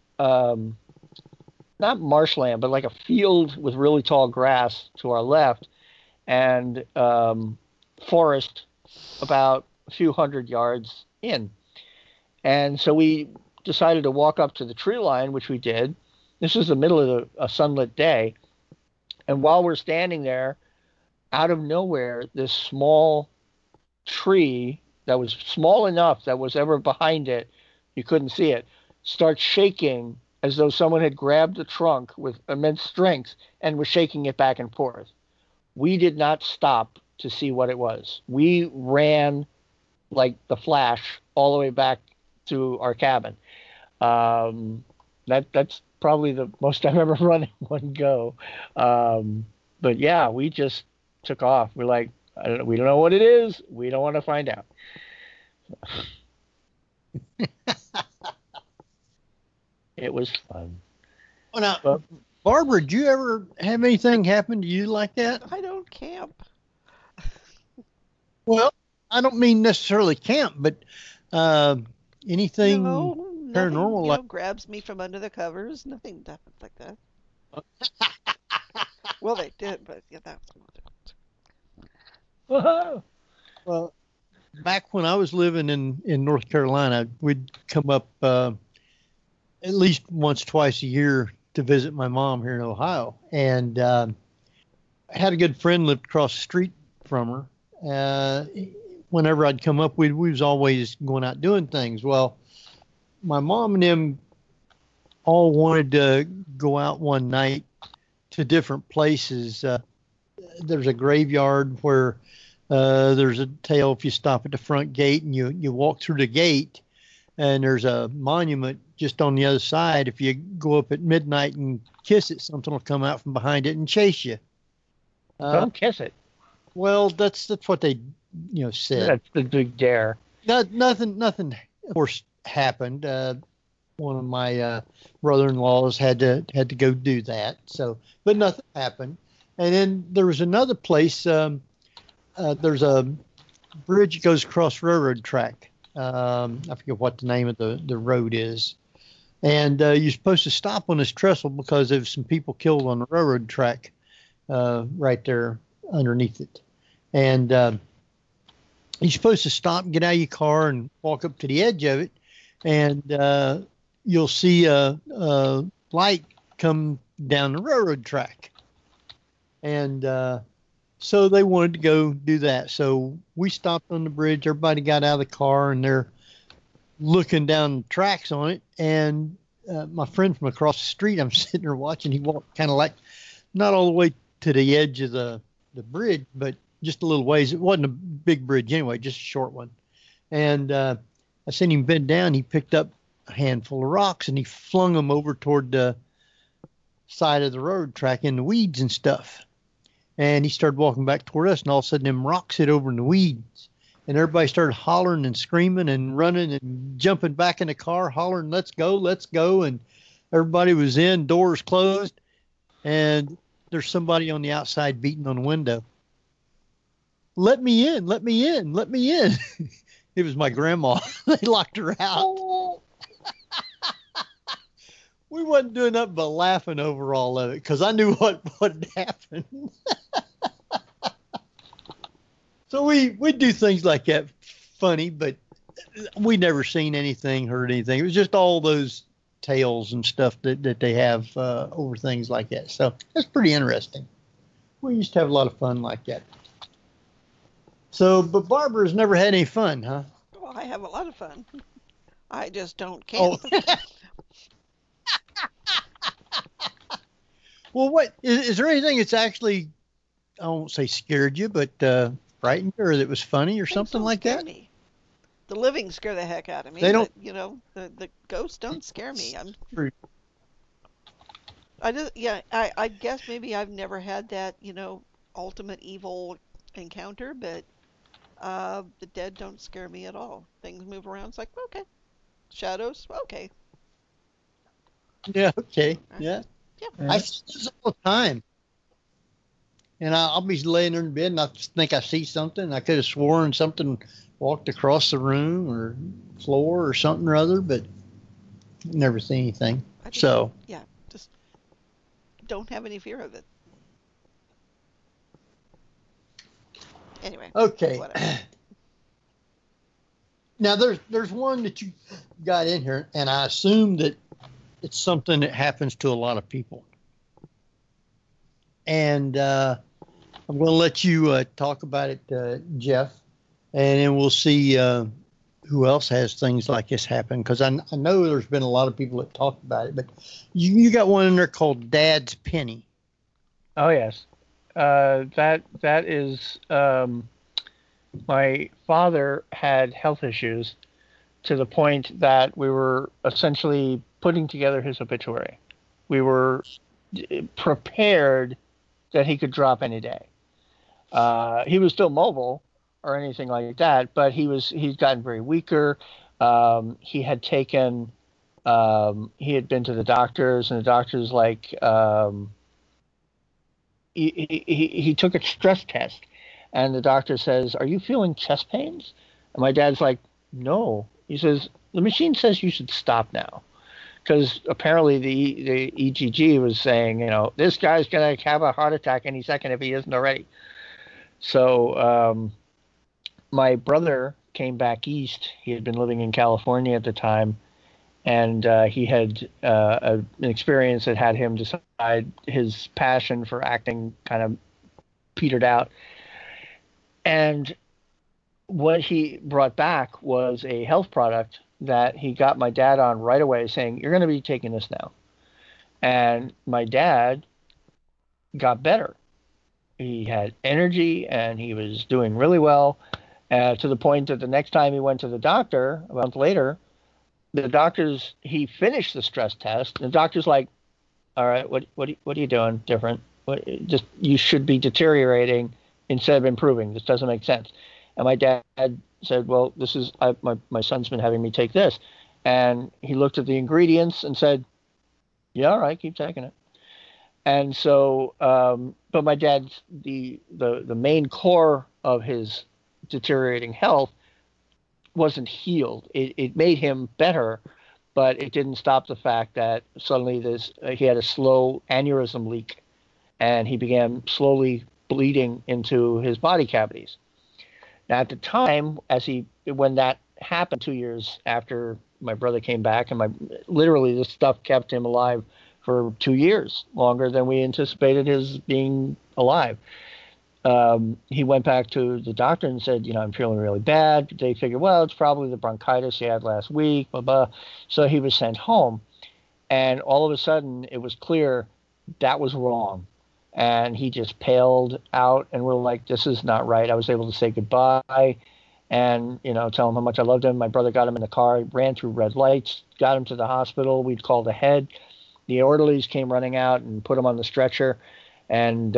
not marshland, but like a field with really tall grass to our left, and forest about a few hundred yards in. And so we decided to walk up to the tree line, which we did. This was the middle of a sunlit day. And while we're standing there, out of nowhere, this small tree that was small enough that was ever behind it, you couldn't see it, starts shaking as though someone had grabbed the trunk with immense strength and was shaking it back and forth. We did not stop to see what it was. We ran like the Flash all the way back to our cabin. That's probably the most I've ever run in one go. But yeah, we just took off. We're like, we don't know what it is. We don't want to find out. It was fun. Well, now, Barbara, did you ever have anything happen to you like that? I don't camp. Well, I don't mean necessarily camp, but anything paranormal, nothing, grabs me from under the covers. Nothing happens like that. Well, they did, but yeah, that's Whoa. Well, back when I was living in North Carolina, we'd come up at least once, twice a year to visit my mom here in Ohio. And I had a good friend lived across the street from her. Whenever I'd come up, we was always going out doing things. Well, my mom and them all wanted to go out one night to different places. There's a graveyard where there's a tale if you stop at the front gate and you walk through the gate, and there's a monument just on the other side. If you go up at midnight and kiss it, something will come out from behind it and chase you. Don't kiss it. Well, that's what they said. That's the big dare. Nothing of course happened. One of my brother-in-laws had to go do that. So, but nothing happened. And then there was another place. There's a bridge that goes across railroad track. I forget what the name of the road is. And you're supposed to stop on this trestle because there's some people killed on the railroad track right there underneath it. And you're supposed to stop and get out of your car and walk up to the edge of it. And you'll see a light come down the railroad track. And so they wanted to go do that. So we stopped on the bridge. Everybody got out of the car, and they're looking down the tracks on it. And my friend from across the street, I'm sitting there watching. He walked kind of like not all the way to the edge of the bridge, but just a little ways. It wasn't a big bridge anyway, just a short one. And I seen him bend down. He picked up a handful of rocks, and he flung them over toward the side of the road track in the weeds and stuff. And he started walking back toward us, and all of a sudden them rocks hit over in the weeds. And everybody started hollering and screaming and running and jumping back in the car, hollering, let's go, let's go. And everybody was in, doors closed, and there's somebody on the outside beating on the window. Let me in, let me in, let me in. It was my grandma. They locked her out. We wasn't doing nothing but laughing over all of it because I knew what had happened. So we do things like that, funny, but we never seen anything, heard anything. It was just all those tales and stuff that they have over things like that. So that's pretty interesting. We used to have a lot of fun like that. So, but Barbara's never had any fun, huh? well, I have a lot of fun. I just don't camp. Oh. Well, what is there anything that's actually, I won't say scared you, but frightened you, or that was funny or something like that? Me. The living scare the heck out of me. They don't. But, the ghosts don't scare me. True. I guess maybe I've never had that, ultimate evil encounter, but the dead don't scare me at all. Things move around. It's like, okay. Shadows, okay. Yeah, okay. Yeah. Yeah. I see this all the time. And I'll be laying there in bed and I think I see something. I could have sworn something walked across the room or floor or something or other, but never see anything. Just don't have any fear of it. Anyway. Okay. Now there's one that you got in here, and I assume that it's something that happens to a lot of people. And I'm going to let you talk about it, Jeff, and then we'll see who else has things like this happen. Because I know there's been a lot of people that talk about it, but you got one in there called Dad's Penny. Oh yes, that is. My father had health issues to the point that we were essentially putting together his obituary. We were prepared that he could drop any day. He was still mobile or anything like that, but he'd gotten very weaker. He had been to the doctors, and the doctors he took a stress test, and the doctor says, "Are you feeling chest pains?" And my dad's like, "No." He says, "The machine says you should stop now." because apparently the EGG was saying, this guy's going to have a heart attack any second if he isn't already. So my brother came back east. He had been living in California at the time, and he had an experience that had him decide his passion for acting kind of petered out. And what he brought back was a health product that he got my dad on right away, saying, you're going to be taking this now. And my dad got better. He had energy and he was doing really well, to the point that the next time he went to the doctor, a month later, he finished the stress test. And the doctor's like, all right, what are you doing different? You should be deteriorating instead of improving. This doesn't make sense. And my dad said, well, my son's been having me take this. And he looked at the ingredients and said, yeah, all right, keep taking it. And so, but my dad's, the main core of his deteriorating health wasn't healed. It made him better, but it didn't stop the fact that suddenly he had a slow aneurysm leak, and he began slowly bleeding into his body cavities. Now, at the time, when that happened 2 years after my brother came back, and literally this stuff kept him alive for 2 years, longer than we anticipated his being alive. He went back to the doctor and said, I'm feeling really bad. They figured, well, it's probably the bronchitis he had last week, blah, blah. So he was sent home. And all of a sudden, it was clear that was wrong. And he just paled out, and we're like, this is not right. I was able to say goodbye and, tell him how much I loved him. My brother got him in the car, ran through red lights, got him to the hospital. We'd called ahead. The orderlies came running out and put him on the stretcher. And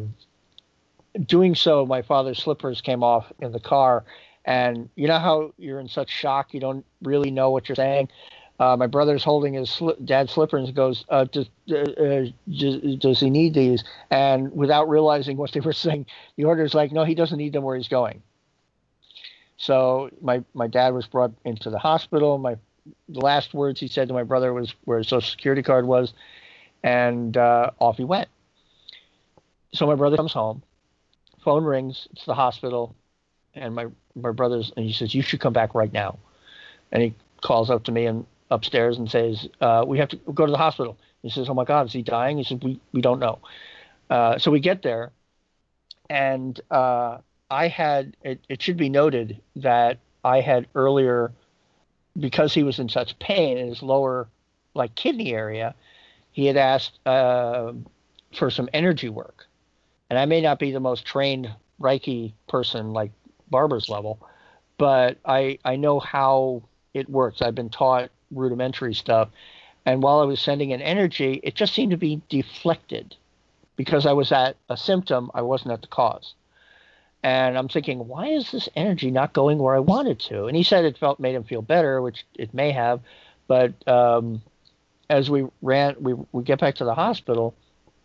doing so, my father's slippers came off in the car. And you know how you're in such shock, you don't really know what you're saying? My brother's holding his dad's slippers and goes, does he need these? And without realizing what they were saying, the order's like, no, he doesn't need them where he's going. So my dad was brought into the hospital. The last words he said to my brother was where his Social Security card was, and off he went. So my brother comes home, phone rings, it's the hospital, and my brother's, and he says, you should come back right now. And he calls up to me and upstairs and says, we have to go to the hospital. He says, oh my God, is he dying? He said, we don't know. So we get there, and I had, it should be noted that I had earlier, because he was in such pain in his lower kidney area, he had asked for some energy work. And I may not be the most trained Reiki person, like Barbara's level, but I know how it works. I've been taught rudimentary stuff. And while I was sending in energy, it just seemed to be deflected because I was at a symptom. I wasn't at the cause. And I'm thinking, why is this energy not going where I wanted to? And he said it made him feel better, which it may have. But as we get back to the hospital,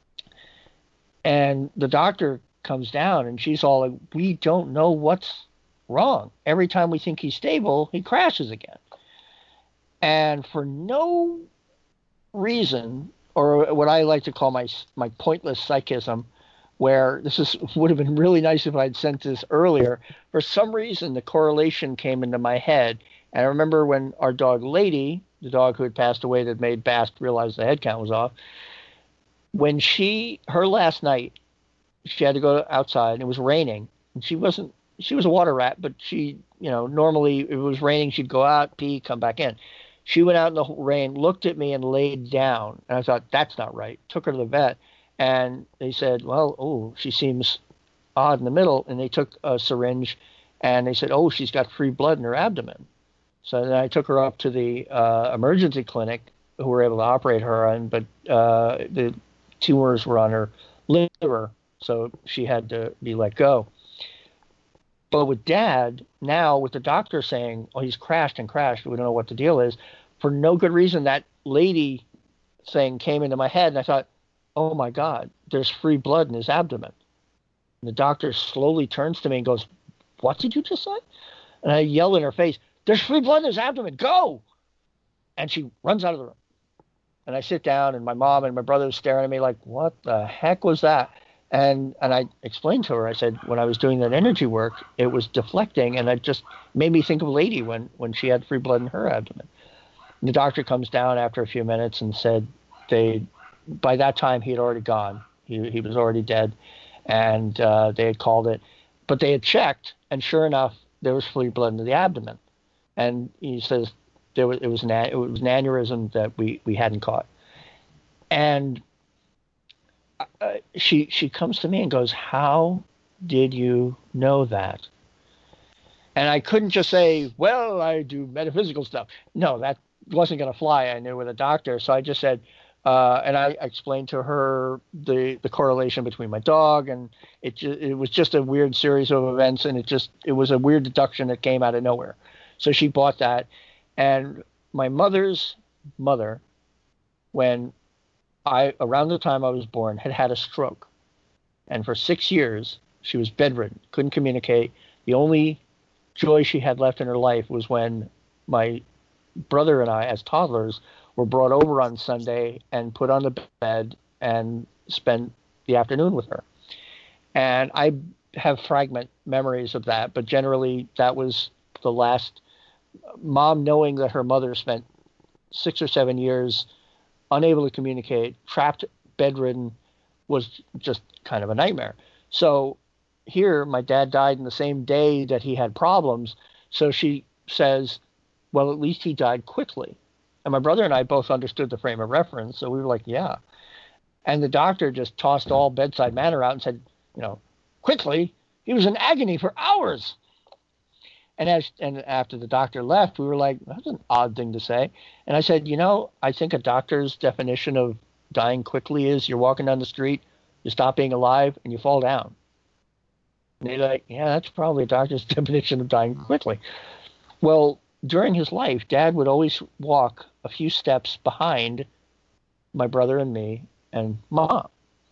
and the doctor comes down, and she's all like, we don't know what's wrong. Every time we think he's stable, he crashes again. And for no reason, or what I like to call my pointless psychism, where would have been really nice if I'd sent this earlier. For some reason, the correlation came into my head. And I remember when our dog Lady, the dog who had passed away that made Bast realize the head count was off, when her last night, she had to go outside and it was raining. And she was a water rat, but she, normally if it was raining, she'd go out, pee, come back in. She went out in the rain, looked at me and laid down. And I thought, that's not right. Took her to the vet. And they said, well, she seems odd in the middle. And they took a syringe and they said, she's got free blood in her abdomen. So then I took her up to the emergency clinic, who were able to operate her on, but the tumors were on her liver, so she had to be let go. But with Dad, now with the doctor saying, he's crashed, we don't know what the deal is, for no good reason, that Lady thing came into my head, and I thought, oh my God, there's free blood in his abdomen. And the doctor slowly turns to me and goes, what did you just say? And I yell in her face, there's free blood in his abdomen, go! And she runs out of the room. And I sit down, and my mom and my brother are staring at me like, what the heck was that? And I explained to her, I said, when I was doing that energy work, it was deflecting, and it just made me think of Lady when she had free blood in her abdomen. And the doctor comes down after a few minutes and said by that time he had already gone. He was already dead, and they had called it. But they had checked, and sure enough, there was free blood in the abdomen. And he says it was an aneurysm that we hadn't caught. And she comes to me and goes, "How did you know that?" And I couldn't just say, "Well, I do metaphysical stuff." No, that wasn't going to fly. I knew with a doctor. So I just said, and I explained to her the correlation between my dog, and it was just a weird series of events, and it was a weird deduction that came out of nowhere. So she bought that. And my mother's mother, around the time I was born, had a stroke. And for 6 years, she was bedridden, couldn't communicate. The only joy she had left in her life was when my brother and I, as toddlers, were brought over on Sunday and put on the bed and spent the afternoon with her. And I have fragment memories of that, but generally that was the last. Mom, knowing that her mother spent 6 or 7 years unable to communicate, trapped, bedridden, was just kind of a nightmare. So here, my dad died in the same day that he had problems. So she says, well, at least he died quickly. And my brother and I both understood the frame of reference. So we were like, yeah. And the doctor just tossed all bedside manner out and said, quickly, he was in agony for hours. And after the doctor left, we were like, that's an odd thing to say. And I said, I think a doctor's definition of dying quickly is you're walking down the street, you stop being alive, and you fall down. And they're like, yeah, that's probably a doctor's definition of dying quickly. Well, during his life, Dad would always walk a few steps behind my brother and me and Mom.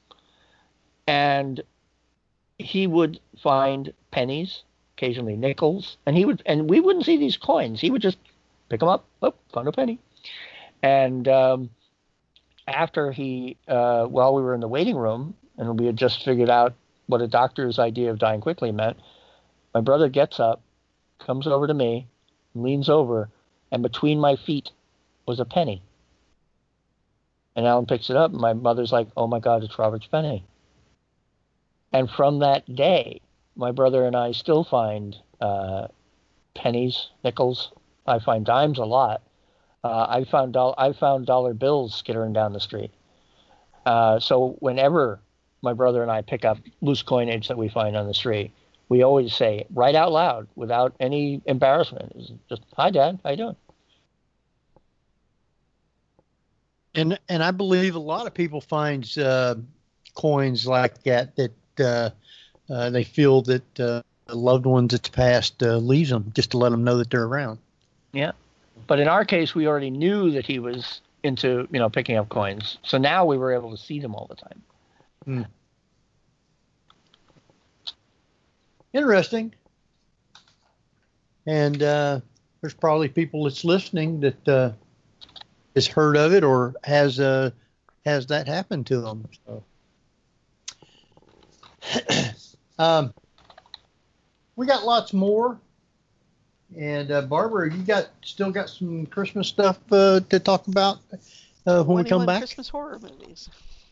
And he would find pennies, occasionally nickels, and we wouldn't see these coins. He would just pick them up. Oh, found a penny. And after while we were in the waiting room, and we had just figured out what a doctor's idea of dying quickly meant, my brother gets up, comes over to me, leans over, and between my feet was a penny. And Alan picks it up, and my mother's like, oh my God, it's Robert's penny. And from that day, my brother and I still find pennies, nickels. I find dimes a lot. I found dollar bills skittering down the street. So whenever my brother and I pick up loose coinage that we find on the street, we always say right out loud, without any embarrassment, just, "Hi, Dad, how you doing?" And I believe a lot of people find coins like that they feel that loved ones that's passed leaves them, just to let them know that they're around. Yeah. But in our case, we already knew that he was into, picking up coins. So now we were able to see them all the time. Hmm. Interesting. And there's probably people that's listening that has heard of it or has that happen to them. So. We got lots more. And Barbara, you still got some Christmas stuff to talk about when we come back? Christmas horror movies.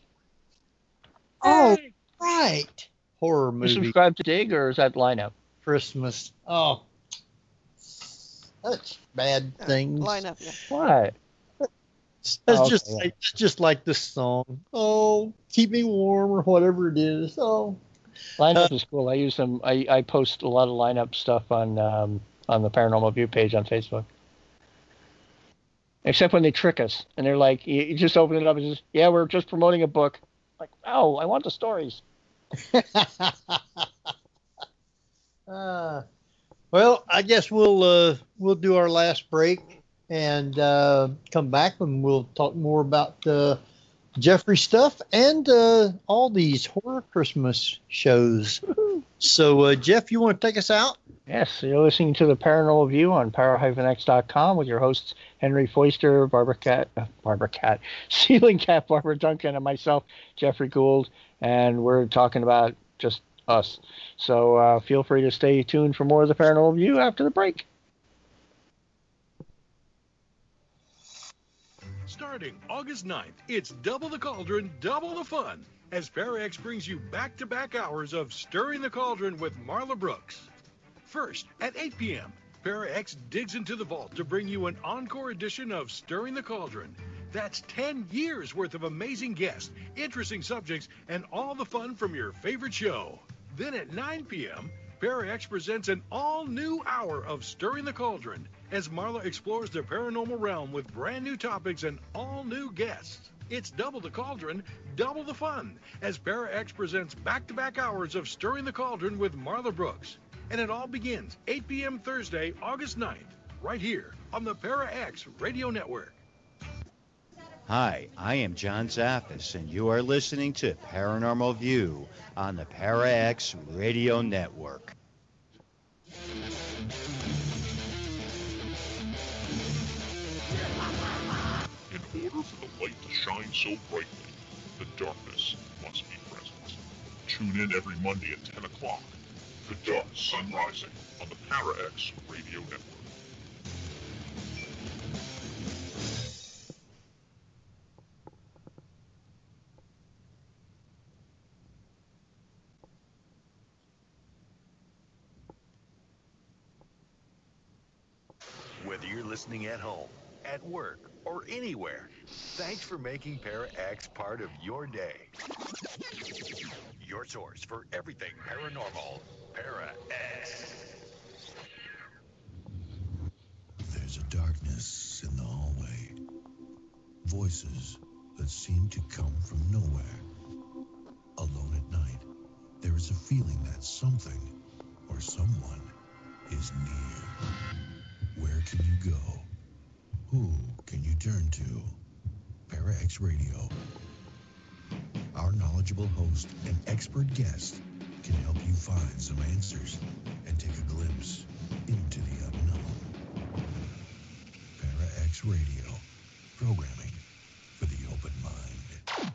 Oh, right. Horror movie. You subscribe to Dig, or is that lineup? Christmas. Oh, that's bad things. Lineup, yeah. Why? It's just like this song. Oh, keep me warm, or whatever it is. Oh. Lineup is cool. I use them. I post a lot of lineup stuff on the Paranormal View page on Facebook. Except when they trick us and they're like, you just open it up and just, yeah, we're just promoting a book. Like, oh, I want the stories. Well, I guess we'll do our last break and come back and we'll talk more about Jeffrey stuff and all these horror Christmas shows. So, Jeff, you want to take us out? Yes, you're listening to the Paranormal View on para-x.com with your hosts Henry Foister, Ceiling Cat Barbara Duncan, and myself, Jeffrey Gould, and we're talking about just us. So feel free to stay tuned for more of the Paranormal View after the break. Starting August 9th, it's Double the Cauldron, Double the Fun, as Para-X brings you back-to-back hours of Stirring the Cauldron with Marla Brooks. First, at 8 p.m., Para-X digs into the vault to bring you an encore edition of Stirring the Cauldron. That's 10 years worth of amazing guests, interesting subjects, and all the fun from your favorite show. Then at 9 p.m., Para-X presents an all-new hour of Stirring the Cauldron as Marla explores the paranormal realm with brand new topics and all-new guests. It's Double the Cauldron, Double the Fun as Para-X presents back-to-back hours of Stirring the Cauldron with Marla Brooks. And it all begins 8 p.m. Thursday, August 9th, right here on the Para-X Radio Network. Hi, I am John Zaffis, and you are listening to Paranormal View on the Para-X Radio Network. In order for the light to shine so brightly, the darkness must be present. Tune in every Monday at 10 o'clock. The Dark Sun Rising on the Para-X Radio Network. Whether you're listening at home, at work, or anywhere, thanks for making Para-X part of your day. Your source for everything paranormal, Para-X. There's a darkness in the hallway. Voices that seem to come from nowhere. Alone at night, there is a feeling that something or someone is near. Where can you go? Who can you turn to? Para-X Radio. Our knowledgeable host and expert guest can help you find some answers and take a glimpse into the unknown. Para-X Radio. Programming for the open mind.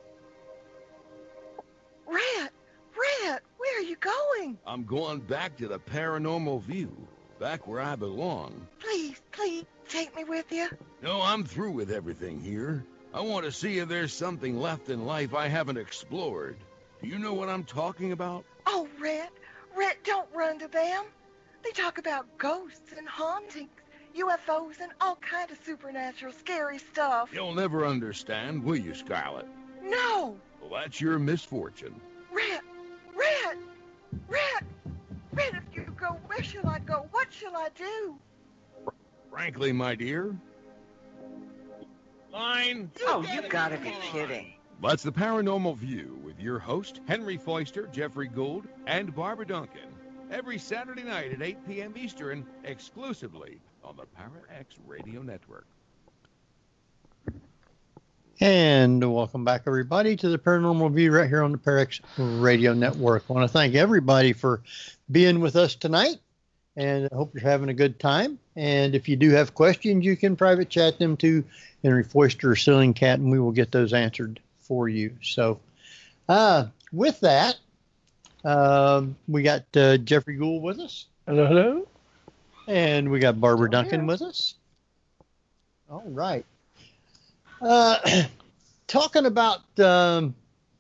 Red, where are you going? I'm going back to the Paranormal View, back where I belong. Please, take me with you. No, I'm through with everything here. I want to see if there's something left in life I haven't explored. Do you know what I'm talking about? Oh, Red, don't run to them. They talk about ghosts and hauntings, UFOs, and all kind of supernatural scary stuff. You'll never understand, will you, Scarlet? No! Well, that's your misfortune. Red, if you go, where shall I go? What shall I do? Frankly, my dear... Line! Oh, you gotta be kidding. That's the Paranormal View with your host, Henry Foister, Jeffrey Gould, and Barbara Duncan. Every Saturday night at 8 p.m. Eastern, exclusively on the Para-X Radio Network. And welcome back, everybody, to the Paranormal View right here on the Para-X Radio Network. I want to thank everybody for being with us tonight, and I hope you're having a good time. And if you do have questions, you can private chat them to Henry Foister or Ceiling Cat, and we will get those answered for you. So with that, we got Jeffrey Gould with us. Hello. And we got Barbara Duncan with us. All right. Talking about, I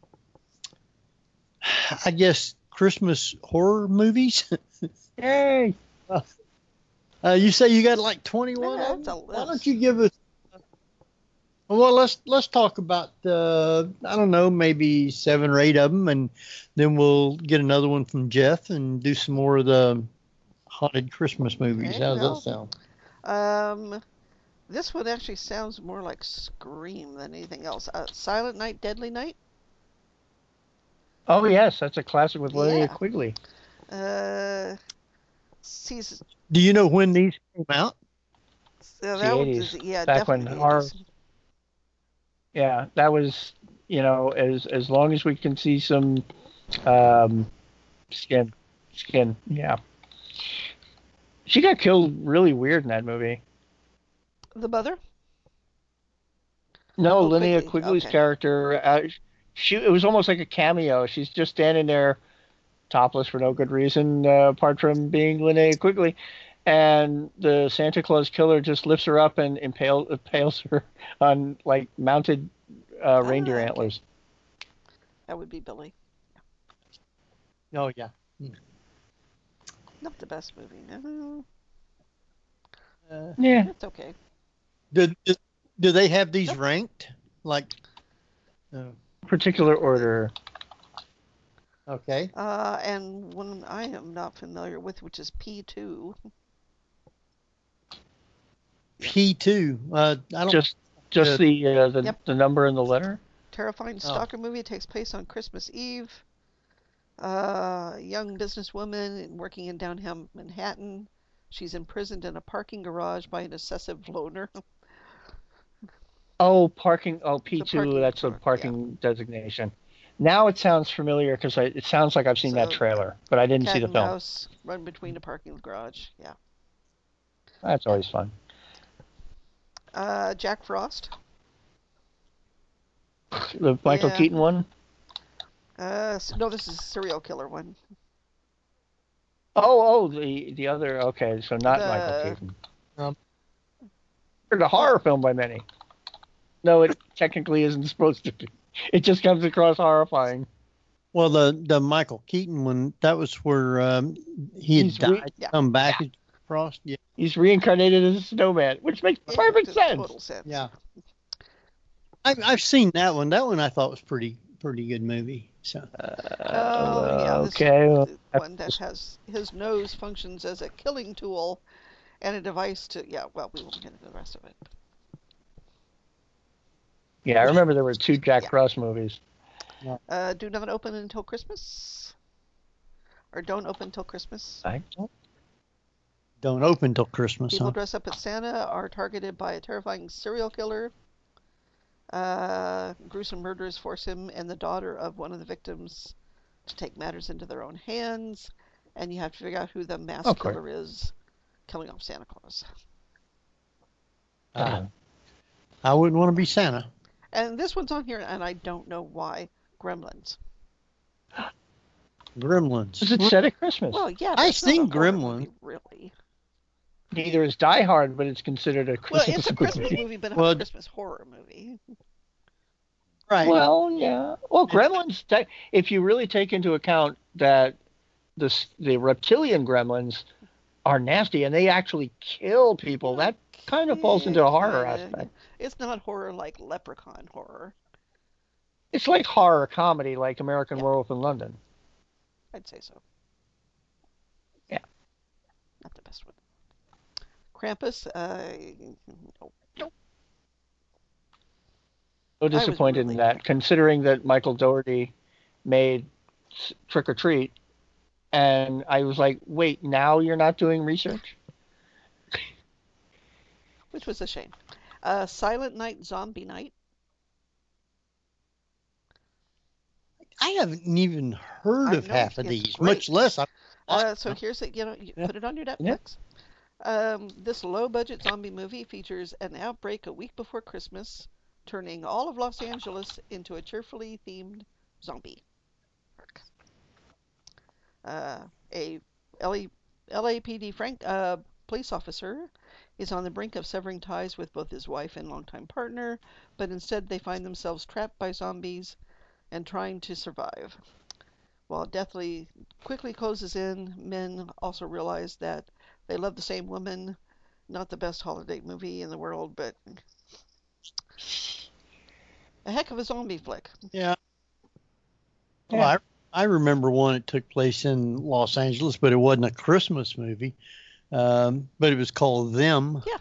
guess, Christmas horror movies. Yay! You say you got like 21 of them? Why don't you give us? Well, let's talk about I don't know, maybe 7 or 8 of them, and then we'll get another one from Jeff and do some more of the haunted Christmas movies. Okay, How does that sound? This one actually sounds more like Scream than anything else. Silent Night, Deadly Night. Oh yes, that's a classic with Linnea Quigley. Do you know when these came out? That the 80s. Was, yeah, back definitely when 80s. our that was, as long as we can see some skin, yeah. She got killed really weird in that movie. The mother? No, Oh, Linnea Quigley. Quigley's Okay. character, it was almost like a cameo. She's just standing there, topless for no good reason, apart from being Linnea Quigley, and the Santa Claus killer just lifts her up and impales her on like mounted reindeer okay. antlers. That would be Billy. Oh yeah. Not the best movie. No. Yeah. It's okay. Do they have these ranked? Like. Particular order. Okay. And one I am not familiar with, which is P2. P2. I don't. Just the number and the letter. Terrifying stalker movie. It takes place on Christmas Eve. Young businesswoman working in downtown Manhattan. She's imprisoned in a parking garage by an obsessive loner. Oh, parking. Oh, P2. parking That's a parking designation. Now it sounds familiar because it sounds like I've seen that trailer, but I didn't see the film. Mouse run between a parking garage. Yeah. That's always fun. Jack Frost. The Michael Keaton one? No, this is a serial killer one. Oh, the other. Okay, so not Michael Keaton. It's a horror film by many. No, it technically isn't supposed to be. It just comes across horrifying. Well, the Michael Keaton one, that was where he had died, come back as Frost. Yeah. He's reincarnated as a snowman, which makes perfect sense. Total sense. Yeah. I've seen that one. That one I thought was pretty good movie. So. Okay. One that has his nose functions as a killing tool, and a device to. Yeah. Well, we won't get into the rest of it. Yeah, I remember there were 2 Jack Frost movies. Do not open until Christmas. Or don't open until Christmas. Don't open till Christmas. People dress up as Santa are targeted by a terrifying serial killer. Gruesome murderers force him and the daughter of one of the victims to take matters into their own hands, and you have to figure out who the mass killer is killing off Santa Claus. I wouldn't want to be Santa. And this one's on here, and I don't know why. Gremlins. Gremlins. Is it set at Christmas? Well, yeah. I've seen Gremlins. Really. Neither is Die Hard, but it's considered a Christmas movie. Well, it's a Christmas movie, but not a Christmas horror movie. Right. Well, yeah. Well, Gremlins, if you really take into account that the reptilian gremlins are nasty and they actually kill people, that kind of falls into a horror aspect. It's not horror like Leprechaun horror. It's like horror comedy, like American Werewolf in London. I'd say so. Yeah. Not the best one. Krampus, nope. So disappointed in that, considering that Michael Dougherty made Trick or Treat, and I was like, wait, now you're not doing research? Which was a shame. Silent Night, Zombie Night. I haven't even heard of half of these, great. much less. So here's it. You put it on your Netflix. This low-budget zombie movie features an outbreak a week before Christmas, turning all of Los Angeles into a cheerfully themed zombie. A LAPD police officer is on the brink of severing ties with both his wife and longtime partner, but instead they find themselves trapped by zombies and trying to survive. While death quickly closes in, men also realize that they love the same woman. Not the best holiday movie in the world, but a heck of a zombie flick. Yeah. Well, I remember one that took place in Los Angeles, but it wasn't a Christmas movie. But it was called Them. Yeah.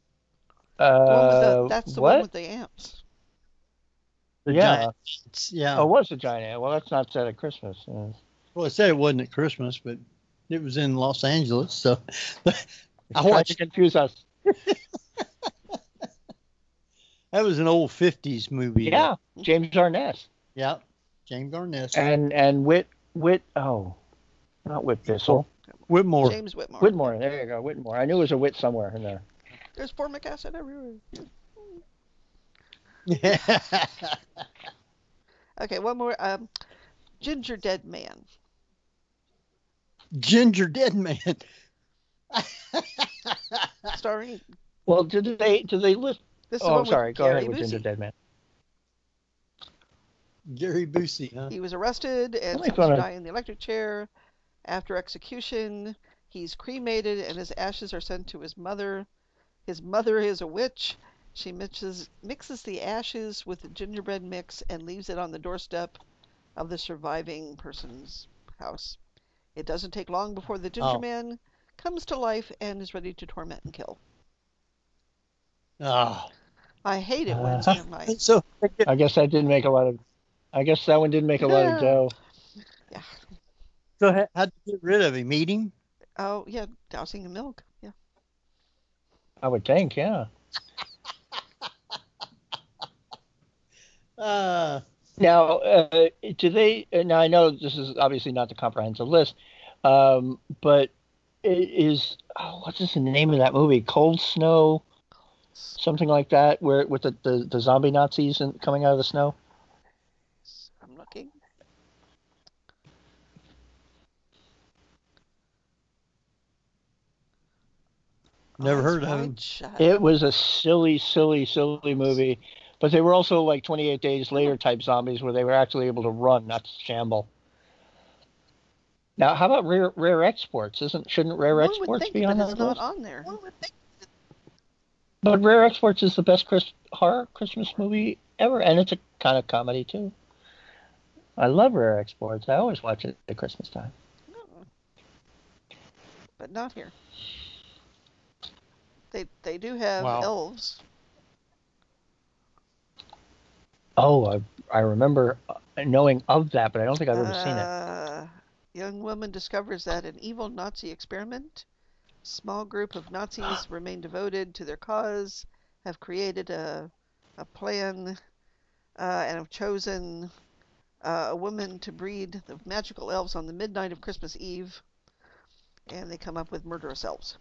That's the what? one with the ants. Yeah. Yeah. Oh, it was a giant ant. Well, that's not set at Christmas. Well, it said it wasn't at Christmas, but it was in Los Angeles, so I tried to confuse us. That was an old 50s movie. Yeah, James Arness. Yeah, James Arness. And Whit. Oh, not Whit Bissell. Whitmore. James Whitmore. Whitmore. There you go. Whitmore. I knew there was a Whit somewhere in there. There's formic acid everywhere. Okay, one more. Ginger Dead Man. Ginger Dead Man. Starring. Well, did they list? This is Oh, one I'm sorry. with Go Gary ahead with Ginger Busey. Dead Man. Gary Busey, huh? He was arrested and Make sentenced fun to of- die in the electric chair. After execution, he's cremated and his ashes are sent to his mother. His mother is a witch. She mixes the ashes with the gingerbread mix and leaves it on the doorstep of the surviving person's house. It doesn't take long before the Ginger Man comes to life and is ready to torment and kill. Oh. I hate it when like. So I guess that didn't make a lot of. I guess that one didn't make a lot of dough. Yeah. So how'd you get rid of him? Eat him? Oh yeah, dousing in milk. Yeah. I would think, yeah. Now, do they? Now I know this is obviously not the comprehensive list, but it is. Oh, what's the name of that movie? Cold Snow, something like that, where with the zombie Nazis coming out of the snow. I'm looking. Never heard of him. It was a silly movie, but they were also like 28 Days Later type zombies where they were actually able to run, not shamble. Now, how about Rare Exports? Shouldn't Rare Exports be on that list? Not on there. But Rare Exports is the best horror Christmas movie ever, and it's a kind of comedy too. I love Rare Exports. I always watch it at Christmas time. But not here. They do have elves. Oh, I remember knowing of that, but I don't think I've ever seen it. Young woman discovers that an evil Nazi experiment. Small group of Nazis remain devoted to their cause, have created a plan, and have chosen a woman to breed the magical elves on the midnight of Christmas Eve, and they come up with murderous elves.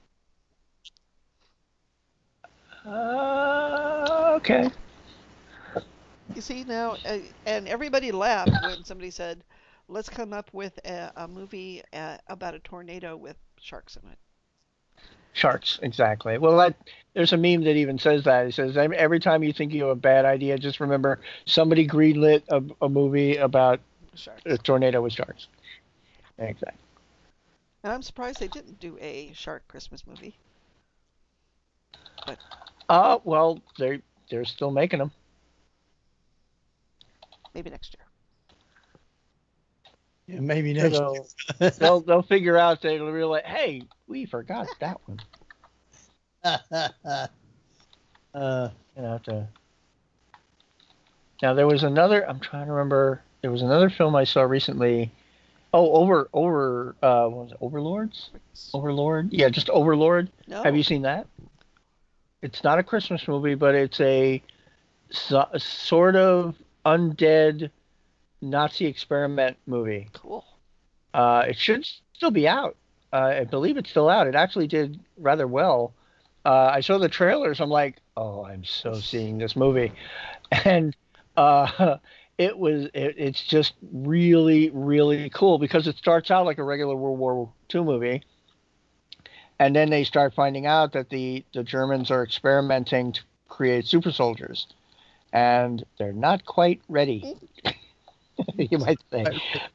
Okay. You see now, and everybody laughed when somebody said, let's come up with a movie about a tornado with sharks in it. Sharks, exactly. Well, there's a meme that even says that. It says, every time you think you have a bad idea, just remember somebody greenlit a movie about a tornado with sharks. Exactly. And I'm surprised they didn't do a shark Christmas movie. But well, they're still making them. Maybe next year. Yeah, maybe next year. They'll figure out, they'll realize, hey, we forgot that one. Now there was another. I'm trying to remember. There was another film I saw recently. Oh, what was it, Overlords? Overlord? Yeah, just Overlord. No. Have you seen that? It's not a Christmas movie, but it's a sort of undead Nazi experiment movie. Cool. It should still be out. I believe it's still out. It actually did rather well. I saw the trailers. I'm like, oh, I'm so seeing this movie. And it's just really, really cool because it starts out like a regular World War II movie. And then they start finding out that the Germans are experimenting to create super soldiers. And they're not quite ready, you might say.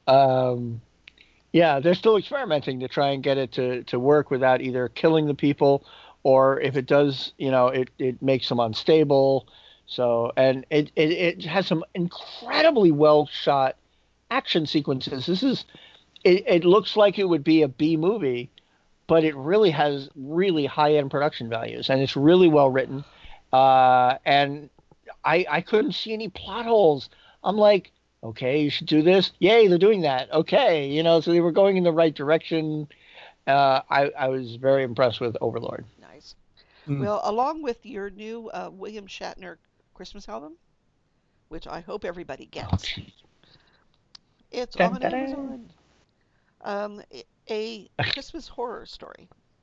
Yeah, they're still experimenting to try and get it to work without either killing the people or if it does, it makes them unstable. So, and it has some incredibly well shot action sequences. It looks like it would be a B movie, but it really has really high end production values and it's really well written. And I couldn't see any plot holes. I'm like, okay, you should do this. Yay, they're doing that. Okay, so they were going in the right direction. I was very impressed with Overlord. Nice. Well, along with your new William Shatner Christmas album, which I hope everybody gets. It's on Amazon. A Christmas horror story.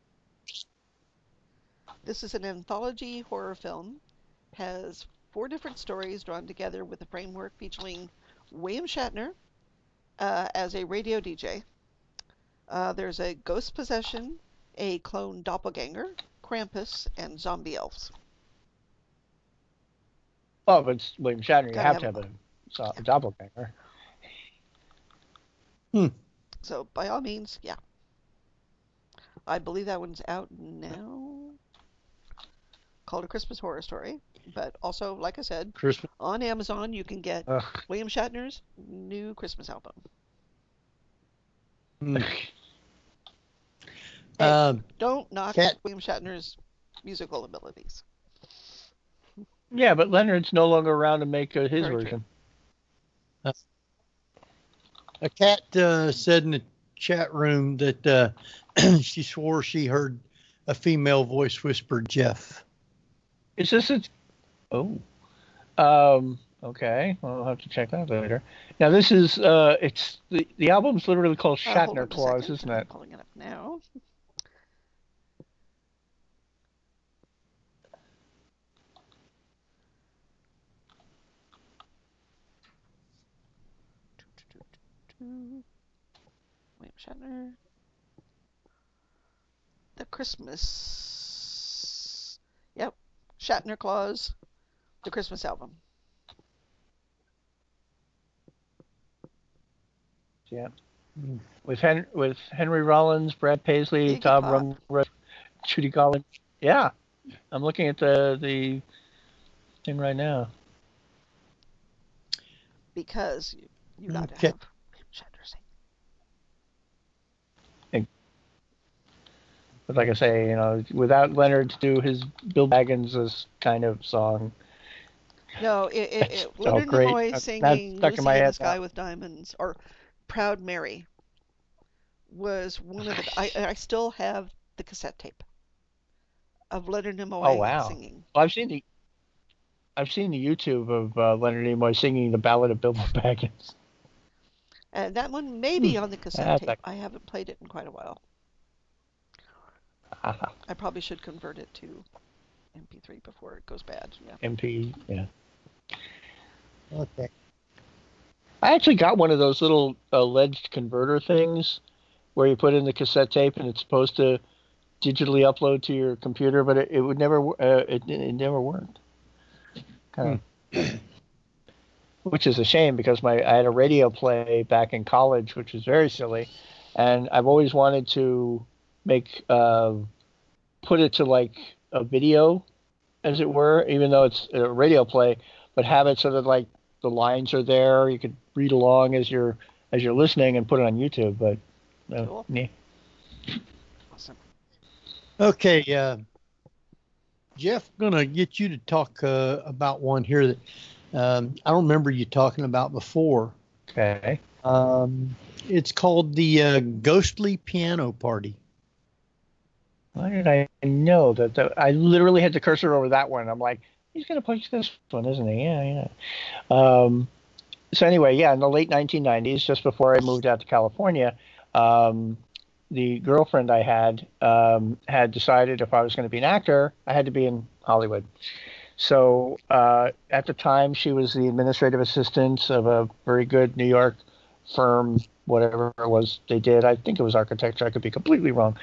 This is an anthology horror film. Has 4 different stories drawn together with a framework featuring William Shatner as a radio DJ. There's a ghost possession, a clone doppelganger, Krampus, and zombie elves. Oh, if it's William Shatner, you Gotta have to have a doppelganger. So by all means, yeah. I believe that one's out now. Called A Christmas Horror Story. But also, like I said, on Amazon you can get William Shatner's new Christmas album. Hey, don't knock William Shatner's musical abilities. Yeah, but Leonard's no longer around to make his Very version. A cat said in the chat room that she swore she heard a female voice whisper Jeff. Is this a... Oh. Okay. Well, I'll have to check that later. Now, this is... it's the album's literally called Shatner Claus, isn't it? I'm pulling it up now. William Shatner. The Christmas. Yep. Shatner Claus. The Christmas album. Yeah. With Henry Rollins, Brad Paisley, Tom Rundgren, Judy Garland. Yeah. I'm looking at the thing right now. Because you got to have Shatner sing. But like I say, without Leonard to do his Bill Baggins' kind of song. No, Leonard Nimoy singing "Lucy in the Sky with Diamonds" or "Proud Mary" was one of the. I still have the cassette tape of Leonard Nimoy singing. Well, I've seen the YouTube of Leonard Nimoy singing the Ballad of Bilbo Baggins. And that one may be on the cassette tape. I haven't played it in quite a while. I probably should convert it to MP3 before it goes bad. Yeah. MP, yeah. Okay. I actually got one of those little alleged converter things where you put in the cassette tape and it's supposed to digitally upload to your computer, but it would never it never worked. Which is a shame because I had a radio play back in college, which was very silly, and I've always wanted to make put it to like a video, as it were, even though it's a radio play, but have it so that like the lines are there, you could read along as you're listening and put it on YouTube. But cool. Yeah. Awesome. Okay, Jeff, I'm gonna get you to talk about one here that I don't remember you talking about before. Okay. It's called the Ghostly Piano Party. Why did I know that? I literally had the cursor over that one. I'm like, he's going to push this one, isn't he? Yeah. So anyway, yeah, in the late 1990s, just before I moved out to California, the girlfriend I had decided if I was going to be an actor, I had to be in Hollywood. So at the time, she was the administrative assistant of a very good New York firm, whatever it was they did. I think it was architecture. I could be completely wrong.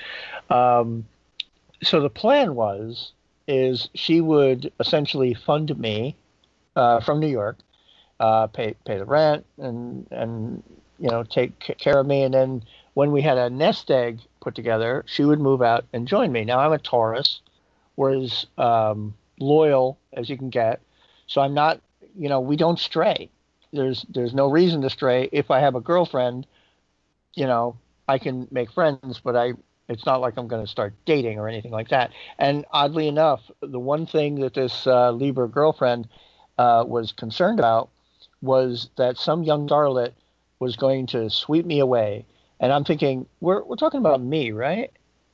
So the plan is she would essentially fund me from New York, pay the rent and take care of me, and then when we had a nest egg put together, she would move out and join me. Now I'm a Taurus, whereas loyal as you can get, so I'm not. We don't stray. There's no reason to stray. If I have a girlfriend, I can make friends, but it's not like I'm going to start dating or anything like that. And oddly enough, the one thing that this Libra girlfriend was concerned about was that some young starlet was going to sweep me away. And I'm thinking, we're talking about me, right?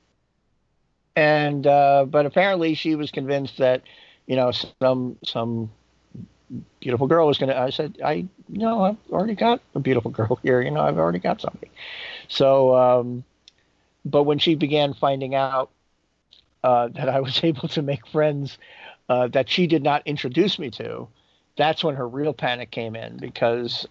And but apparently she was convinced that some beautiful girl was going to. I said, I've already got a beautiful girl here. I've already got somebody. So, but when she began finding out that I was able to make friends that she did not introduce me to, that's when her real panic came in, because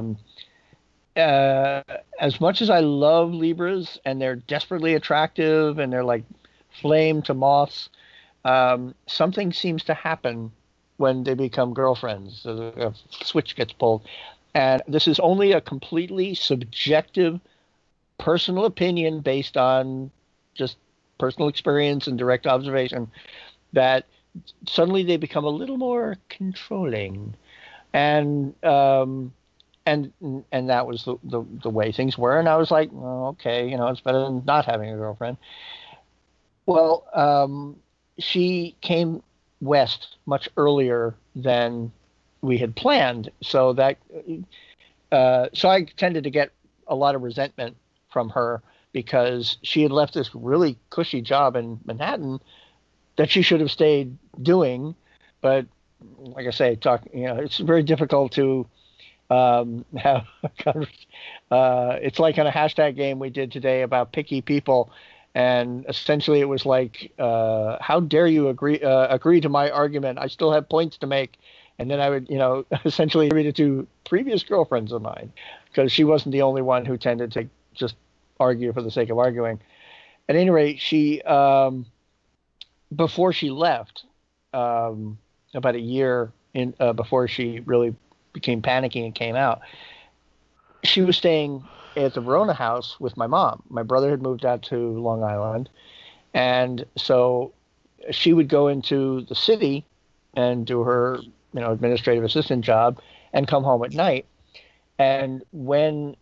as much as I love Libras and they're desperately attractive and they're like flame to moths, something seems to happen when they become girlfriends. A switch gets pulled. And this is only a completely subjective personal opinion based on just personal experience and direct observation, that suddenly they become a little more controlling. And that was the way things were. And I was like, oh, okay, it's better than not having a girlfriend. Well, she came west much earlier than we had planned. So so I tended to get a lot of resentment from her, because she had left this really cushy job in Manhattan that she should have stayed doing. But like I say, it's very difficult to have it's like on a hashtag game we did today about picky people, and essentially it was like, how dare you agree to my argument? I still have points to make. And then I would, essentially read it to previous girlfriends of mine, because she wasn't the only one who tended to just argue for the sake of arguing. At any rate, she before she left, about a year before she really became panicky and came out, she was staying at the Verona house with my mom. My brother had moved out to Long Island, and so she would go into the city and do her administrative assistant job and come home at night. And when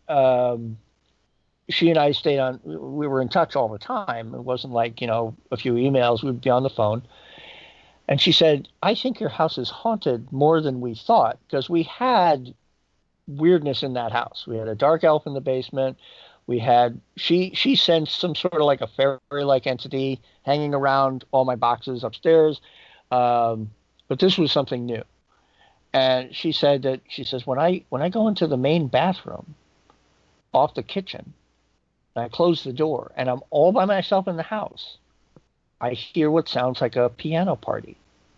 she and I stayed on, we were in touch all the time. It wasn't like, a few emails, we'd be on the phone. And she said, I think your house is haunted more than we thought, because we had weirdness in that house. We had a dark elf in the basement. We had, she sensed some sort of like a fairy-like entity hanging around all my boxes upstairs. But this was something new. And she says, when I go into the main bathroom off the kitchen, and I close the door, and I'm all by myself in the house, I hear what sounds like a piano party.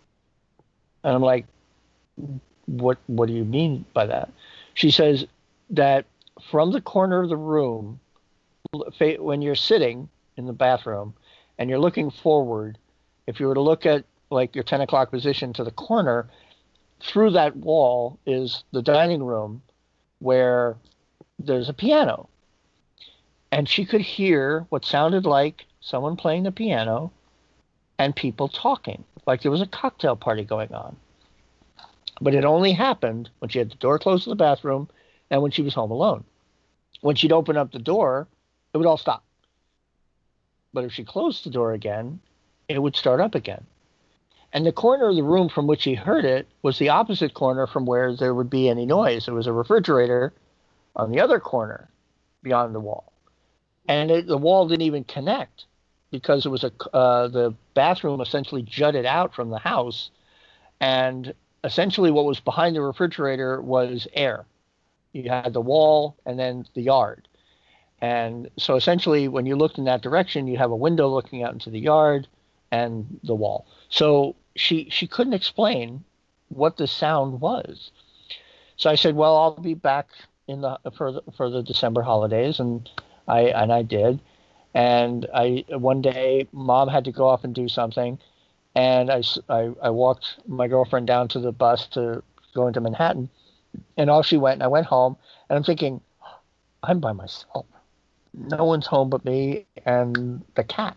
And I'm like, what do you mean by that? She says that from the corner of the room, when you're sitting in the bathroom and you're looking forward, if you were to look at like your 10 o'clock position to the corner, through that wall is the dining room where there's a piano. And she could hear what sounded like someone playing the piano and people talking, like there was a cocktail party going on. But it only happened when she had the door closed to the bathroom and when she was home alone. When she'd open up the door, it would all stop. But if she closed the door again, it would start up again. And the corner of the room from which he heard it was the opposite corner from where there would be any noise. There was a refrigerator on the other corner beyond the wall. And the wall didn't even connect, because it was the bathroom essentially jutted out from the house. And essentially what was behind the refrigerator was air. You had the wall and then the yard. And so essentially when you looked in that direction, you have a window looking out into the yard and the wall. So she couldn't explain what the sound was. So I said, well, I'll be back for the December holidays, and I did. And one day Mom had to go off and do something, and I walked my girlfriend down to the bus to go into Manhattan, and off she went. And I went home, and I'm thinking, I'm by myself. No one's home but me and the cat.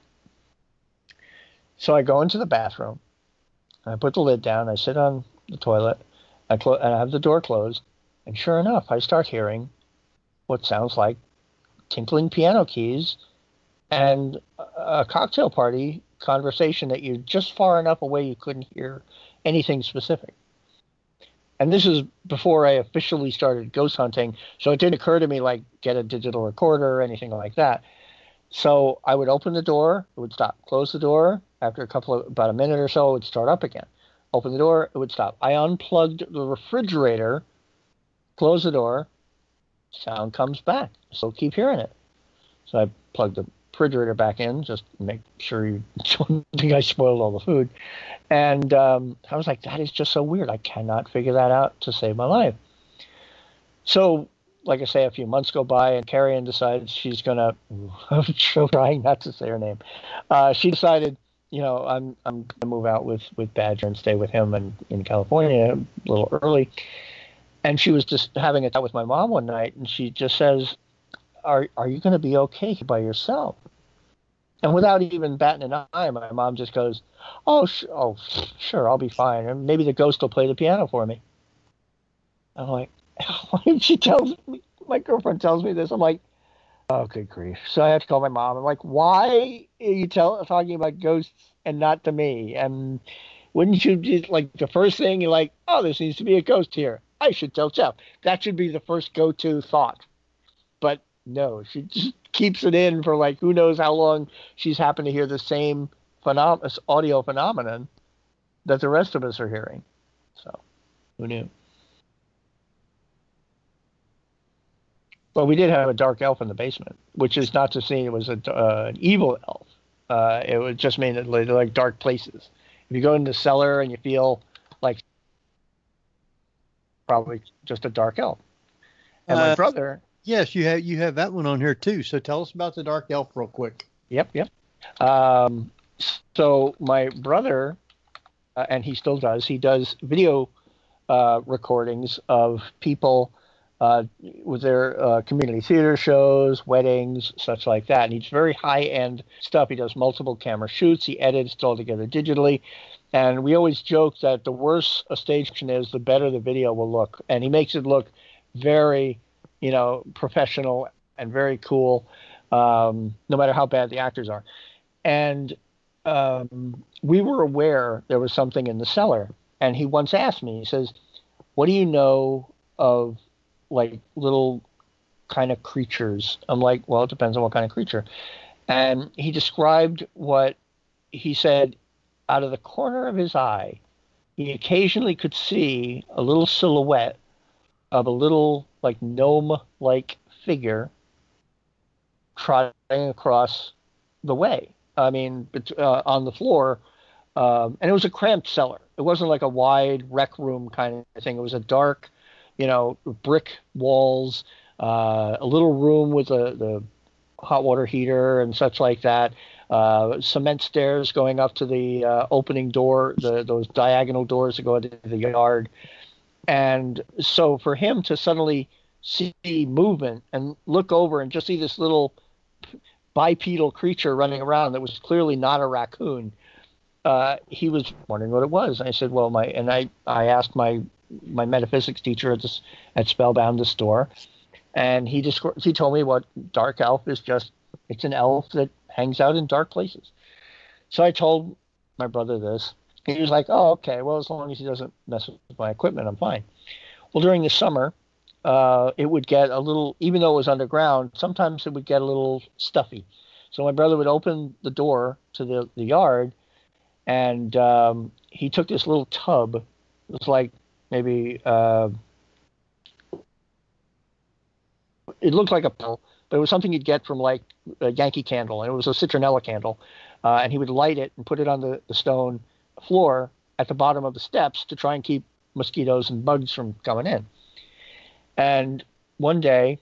So I go into the bathroom, I put the lid down, I sit on the toilet, and I have the door closed, and sure enough, I start hearing what sounds like tinkling piano keys and a cocktail party conversation that you're just far enough away you couldn't hear anything specific. And this is before I officially started ghost hunting, so it didn't occur to me like get a digital recorder or anything like that. So I would open the door, it would stop. Close the door, after about a minute or so, it would start up again. Open the door, it would stop. I unplugged the refrigerator, close the door, sound comes back. So keep hearing it. So I plugged the refrigerator back in just to make sure you don't think I spoiled all the food. And I was like, that is just so weird. I cannot figure that out to save my life. So, like I say, a few months go by, and Carrie-Ann decides she's going to, I'm trying not to say her name. She decided, I'm going to move out with Badger and stay with him in California a little early. And she was just having a chat with my mom one night, and she just says, are you going to be okay by yourself? And without even batting an eye, my mom just goes, sure, I'll be fine. And maybe the ghost will play the piano for me. I'm like, why did she tell me? My girlfriend tells me this. I'm like, oh, good grief. So I have to call my mom. I'm like, why are you talking about ghosts and not to me? And wouldn't you just, like, the first thing you're like, oh, there seems to be a ghost here. I should tell Jeff. That should be the first go-to thought. But no, she just keeps it in for like who knows how long she's happened to hear the same audio phenomenon that the rest of us are hearing. So, who knew? But we did have a dark elf in the basement, which is not to say it was an evil elf. It would just mean that they're like dark places. If you go in the cellar and you feel like probably just a dark elf. And my brother... Yes, you have that one on here too. So tell us about the dark elf real quick. Yep. So my brother, and he still does, he does video recordings of people with their community theater shows, weddings, such like that. And he's very high-end stuff. He does multiple camera shoots. He edits it all together digitally. And we always joke that the worse a stage production is, the better the video will look. And he makes it look very... professional and very cool, no matter how bad the actors are. And we were aware there was something in the cellar. And he once asked me, he says, what do you know of like little kind of creatures? I'm like, well, it depends on what kind of creature. And he described what he said out of the corner of his eye. He occasionally could see a little silhouette of a little like gnome-like figure trotting across the way. I mean, on the floor, and it was a cramped cellar. It wasn't like a wide rec room kind of thing. It was a dark, brick walls, a little room with the hot water heater and such like that. Cement stairs going up to the opening door, those diagonal doors that go into the yard. And so for him to suddenly see movement and look over and just see this little bipedal creature running around that was clearly not a raccoon, he was wondering what it was. And I said, well, I asked my metaphysics teacher at Spellbound, the store, and he told me what dark elf is. It's an elf that hangs out in dark places. So I told my brother this. He was like, oh, okay, well, as long as he doesn't mess with my equipment, I'm fine. Well, during the summer, it would get a little, even though it was underground, sometimes it would get a little stuffy. So my brother would open the door to the yard, and he took this little tub. It was like maybe, it looked like a pill, but it was something you'd get from like a Yankee Candle, and it was a citronella candle. And he would light it and put it on the stone floor at the bottom of the steps to try and keep mosquitoes and bugs from coming in. And one day,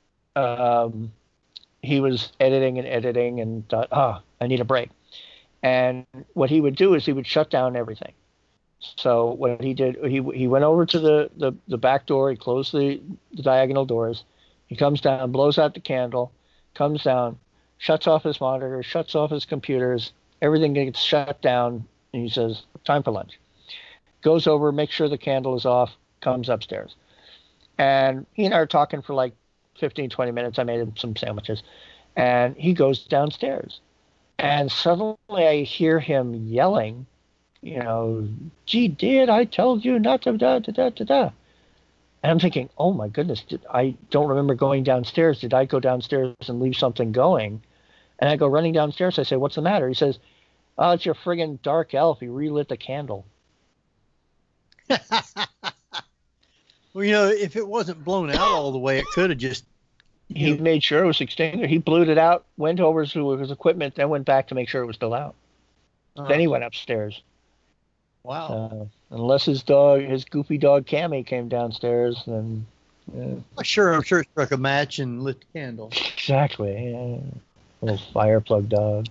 he was editing and thought, I need a break. And what he would do is he would shut down everything. So what he did, he went over to the back door, he closed the diagonal doors, he comes down, blows out the candle, comes down, shuts off his monitors, shuts off his computers, everything gets shut down, and he says, time for lunch. Goes over, makes sure the candle is off, comes upstairs. And he and I are talking for like 15, 20 minutes. I made him some sandwiches. And he goes downstairs. And suddenly I hear him yelling, gee, did I told you not to da-da-da-da-da. And I'm thinking, oh my goodness, I don't remember going downstairs. Did I go downstairs and leave something going? And I go running downstairs. I say, what's the matter? He says, oh, it's your friggin' dark elf. He relit the candle. Well, if it wasn't blown out all the way, it could have just, He made sure it was extinguished. He blew it out, went over to his equipment, then went back to make sure it was still out. Then he went upstairs. Wow. Unless his goofy dog Cammy came downstairs, then. I'm sure it struck a match and lit the candle. Exactly. Yeah. Little fire plug dog.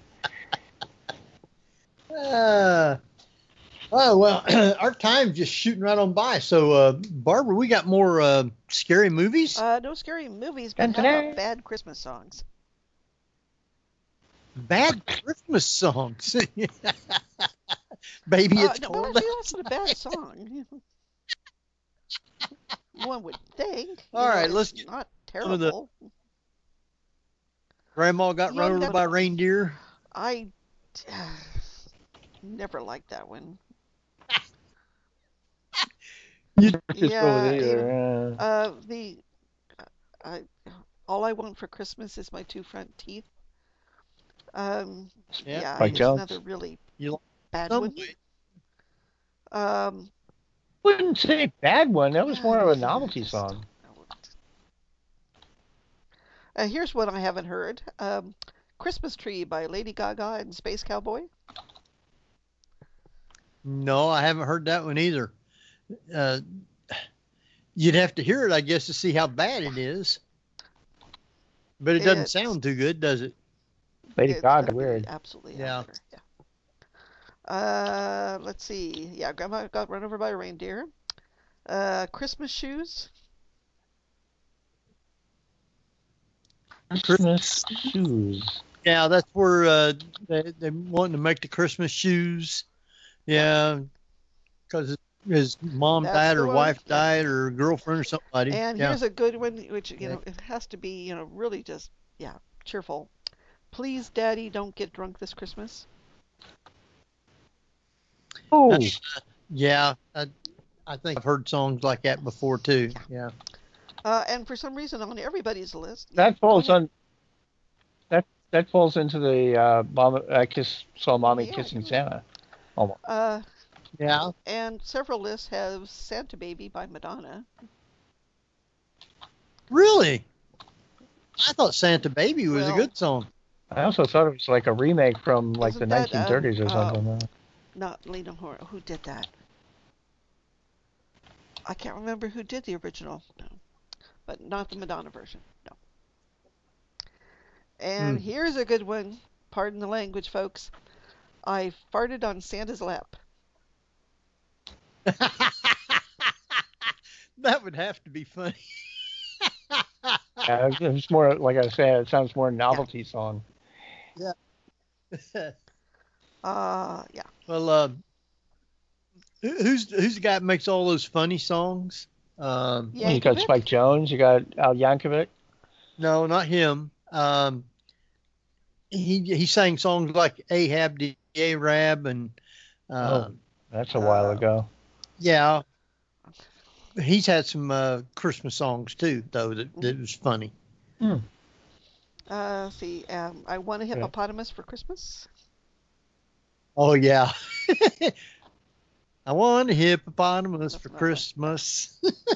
Oh, well, our time's just shooting right on by. So, Barbara, we got more scary movies? No scary movies, but how about bad Christmas songs? Bad Christmas songs? Baby, it's no, cold. Well, actually, that's not a bad song. One would think. All right, let's get some not of the terrible. Grandma got run over by reindeer. I never liked that one. All I want for Christmas is my 2 front teeth. Mike Jones. Another really bad one. Wouldn't say bad one. That was more of a novelty song. Here's one I haven't heard. Christmas Tree by Lady Gaga and Space Cowboy. No, I haven't heard that one either. You'd have to hear it, I guess, to see how bad it is. But it doesn't sound too good, does it? Lady Gaga, weird. Absolutely. Yeah. Let's see. Yeah, Grandma got run over by a reindeer. Christmas Shoes. Christmas Shoes. Yeah, that's where they wanting to make the Christmas shoes. Yeah, because his mom died or wife died or girlfriend or somebody. And here's a good one, which, it has to be, really just, cheerful. Please, Daddy, don't get drunk this Christmas. Oh. Yeah, I think I've heard songs like that before, too. Yeah. And for some reason on everybody's list. That falls on... That falls into the saw Mommy kissing Santa. Almost. Yeah. And several lists have Santa Baby by Madonna. Really? I thought Santa Baby was a good song. I also thought it was like a remake from like the 1930s or something. Not Lena Horne. Who did that? I can't remember who did the original. No. But not the Madonna version. No. And here's a good one. Pardon the language, folks. I farted on Santa's lap. That would have to be funny. It's more, like I said, it sounds more novelty song. Yeah. Yeah. Well, who's the guy that makes all those funny songs? You got Spike Jones. You got Al Yankovic. No, not him. He sang songs like Ahab the Arab and. That's a while ago. Yeah. He's had some Christmas songs too, though that was funny. See, I want a hippopotamus for Christmas. Oh yeah. I want a hippopotamus for Christmas.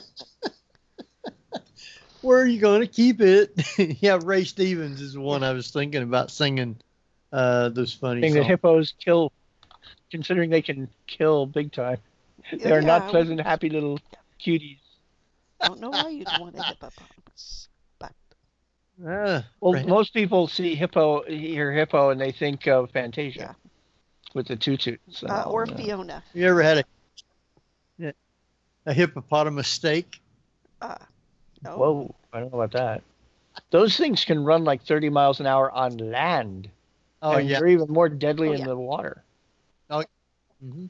Where are you going to keep it? Yeah, Ray Stevens is the one I was thinking about singing those funny songs. The hippos kill, considering they can kill big time. They're not pleasant, happy little cuties. I don't know why you'd want a hippopotamus, but... most people hear hippo, and they think of Fantasia with the tutu. So, or Fiona. You ever had a hippopotamus steak? No. Whoa, I don't know about that. Those things can run like 30 miles an hour on land. Oh, and they're even more deadly in the water. Oh, mm-hmm.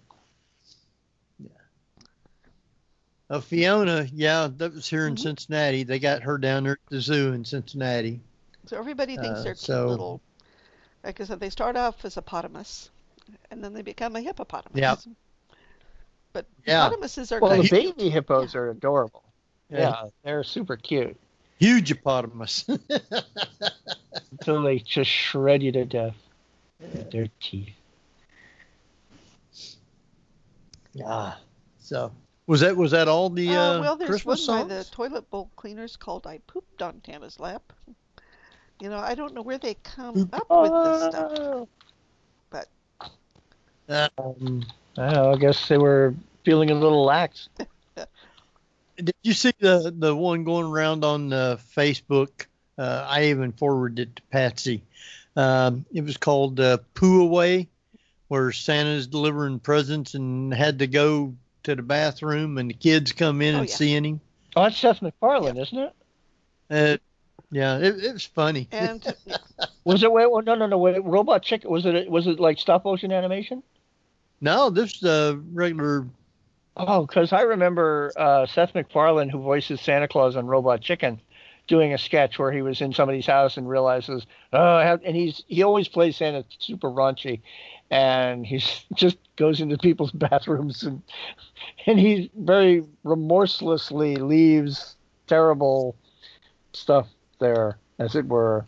Fiona, that was here in Cincinnati. They got her down there at the zoo in Cincinnati. So everybody thinks they're cute little. Like I said, they start off as a potamus, and then they become a hippopotamus. Yeah. But hippopotamuses are the baby hippos are adorable. Yeah, they're super cute. Huge hippopotamus. Until they just shred you to death with their teeth. Yeah. So. Was that all the well, there's Christmas one songs? by the toilet bowl cleaners called "I Pooped on Tana's Lap." You know, I don't know where they come up with this stuff, but I don't know, I guess they were feeling a little lax. Did you see the one going around on Facebook? I even forwarded it to Patsy. It was called Poo Away, where Santa's delivering presents and had to go to the bathroom, and the kids come in and seeing him. Oh, that's Seth MacFarlane, isn't it? Yeah, it was funny. And was it? Wait, no. Wait, Robot Chicken. Was it like stop motion animation? No, this is regular. Oh, because I remember Seth MacFarlane, who voices Santa Claus on Robot Chicken, doing a sketch where he was in somebody's house and realizes, and he always plays Santa super raunchy, and he just goes into people's bathrooms and he very remorselessly leaves terrible stuff there, as it were.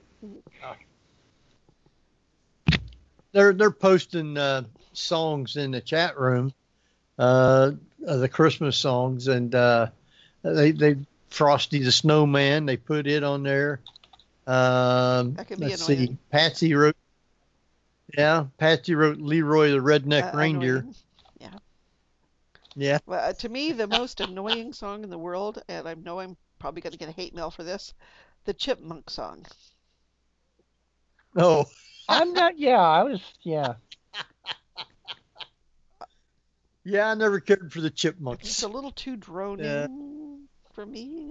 They're posting songs in the chat room, the Christmas songs, and they Frosty the Snowman, they put it on there. That could be Let's annoying. see, Patsy wrote Leroy the Redneck Reindeer. Annoying. Yeah. Yeah. Well, to me, the most annoying song in the world, and I know I'm probably going to get a hate mail for this, the Chipmunk song. Oh. I'm not. Yeah, I was. Yeah. Yeah, I never cared for the Chipmunks. It's a little too droning for me.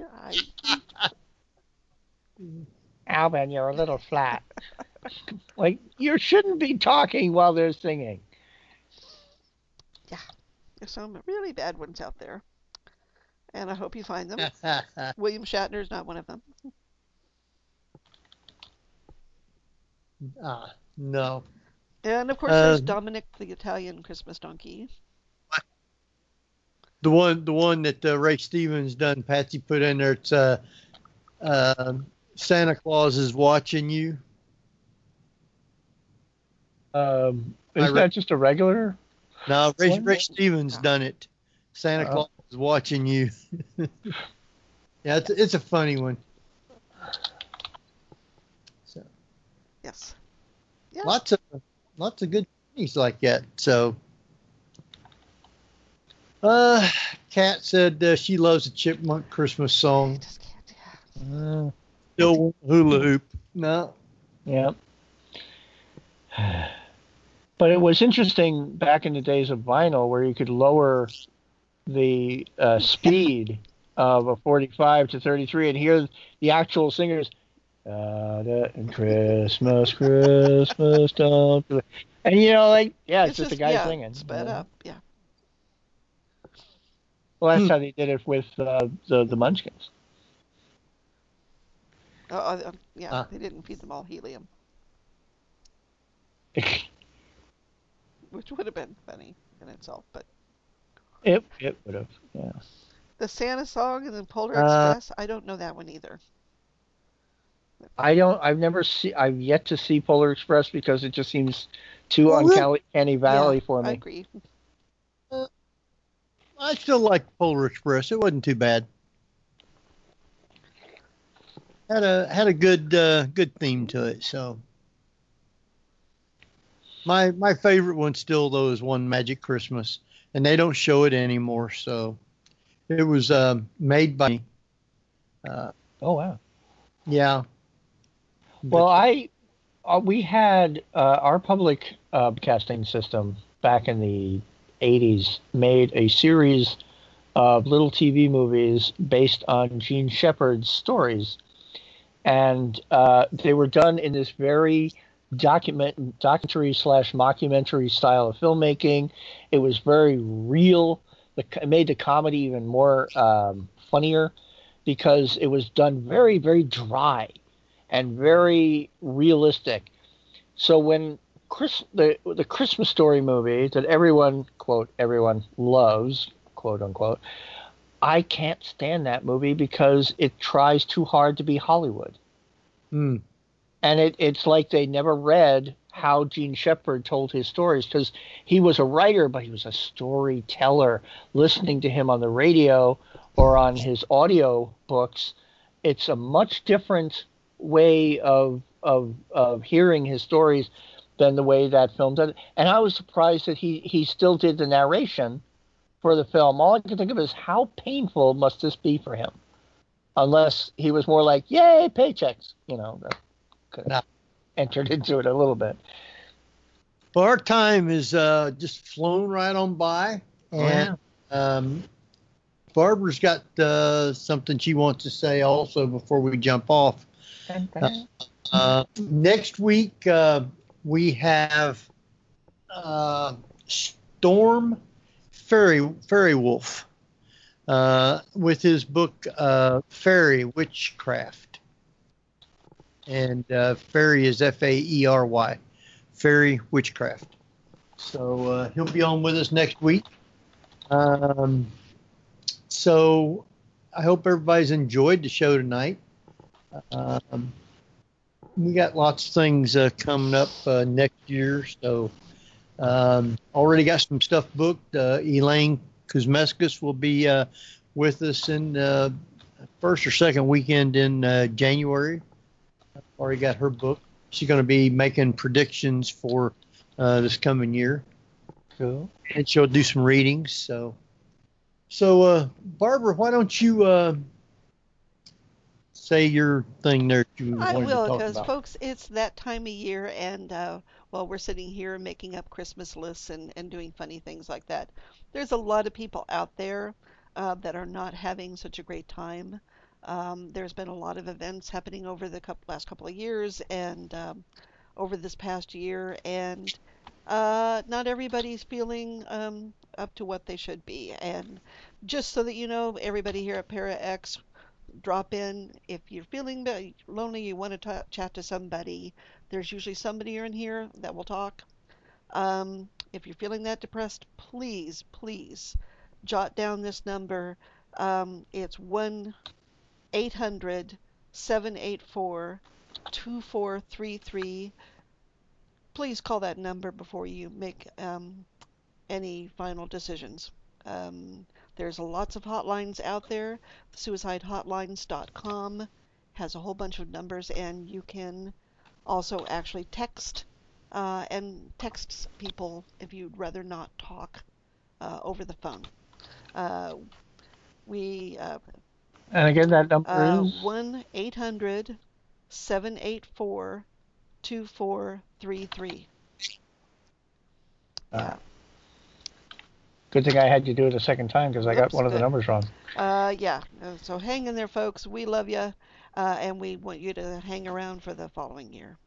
Alvin, you're a little flat. Like, you shouldn't be talking while they're singing. Yeah, there's some really bad ones out there, and I hope you find them. William Shatner is not one of them. No. And of course, there's Dominic the Italian Christmas donkey. The one that Ray Stevens done, Patsy put in there. It's Santa Claus is watching you. Isn't that just a regular? No, Ray Stevens done it. Santa Claus is watching you. Yeah, it's a funny one. So. Yes. Yeah. Lots of good things like that. So. Kat said she loves a Chipmunk Christmas song. Still hula hoop. No. Yeah. But it was interesting back in the days of vinyl where you could lower the speed of a 45 to 33 and hear the actual singers. And Christmas, don't. And it's just a guy singing. Sped up, yeah. Well, that's how they did it with the Munchkins. They didn't feed them all helium. Which would have been funny in itself, but it would have, yeah. The Santa song and the Polar Express, I don't know that one either. I've yet to see Polar Express because it just seems too uncanny valley for me. I agree. I still like Polar Express. It wasn't too bad. Had a good theme to it. So my favorite one still though is One Magic Christmas, and they don't show it anymore. So it was made by. Oh wow. Yeah. Well, we had our public broadcasting system back in the 80s made a series of little TV movies based on Gene Shepard's stories, and they were done in this very documentary/mockumentary style of filmmaking. It was very real. It made the comedy even more funnier because it was done very, very dry and very realistic. So when the Christmas Story movie that everyone loves, quote unquote, I can't stand that movie because it tries too hard to be Hollywood. Mm. And it's like they never read how Gene Shepard told his stories, because he was a writer, but he was a storyteller. Listening to him on the radio or on his audio books, it's a much different way of hearing his stories than the way that film did. And I was surprised that he still did the narration for the film. All I can think of is how painful must this be for him? Unless he was more like, yay, paychecks, that could have entered into it a little bit. Well, our time is just flown right on by. And Barbara's got something she wants to say also before we jump off. Next week, we have Storm Fairy Wolf with his book Fairy Witchcraft. And Fairy is F-A-E-R-Y. Fairy Witchcraft. So he'll be on with us next week. So I hope everybody's enjoyed the show tonight. We got lots of things coming up next year. So already got some stuff booked. Elaine Kuzmeskis will be with us in first or second weekend in January. I've already got her book. She's going to be making predictions for this coming year. Cool. And she'll do some readings. So Barbara, why don't you say your thing there? I will, because folks, it's that time of year, and while we're sitting here making up Christmas lists and doing funny things like that, there's a lot of people out there that are not having such a great time. There's been a lot of events happening over the last couple of years and over this past year, and not everybody's feeling up to what they should be. And just so that you know, everybody here at Para X, drop in. If you're feeling lonely, you want to chat to somebody, there's usually somebody in here that will talk. If you're feeling that depressed, please jot down this number. It's 1-800-784-2433. Please call that number before you make any final decisions. There's lots of hotlines out there. SuicideHotlines.com has a whole bunch of numbers, and you can also actually text and text people if you'd rather not talk over the phone. And again, that number is 1-800-784-2433. Good thing I had you do it a second time because I got one of the numbers wrong. So hang in there, folks. We love you, and we want you to hang around for the following year.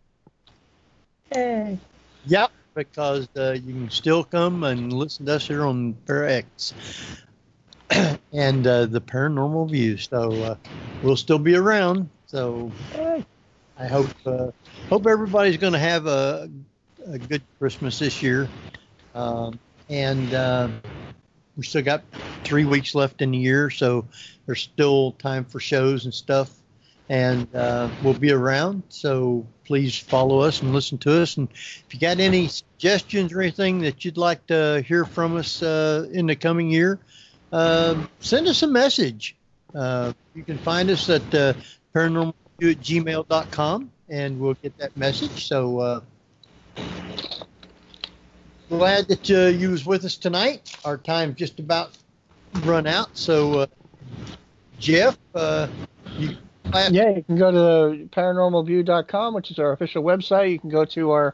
Hey. Yep, because you can still come and listen to us here on Para X and the Paranormal View. So we'll still be around. So I hope everybody's going to have a good Christmas this year. And we still got 3 weeks left in the year, so there's still time for shows and stuff. And we'll be around, so please follow us and listen to us. And if you got any suggestions or anything that you'd like to hear from us in the coming year, send us a message. You can find us at paranormalview@gmail.com, and we'll get that message. So glad that you was with us tonight. Our time just about run out. So Jeff, you can go to paranormalview.com, which is our official website. You can go to our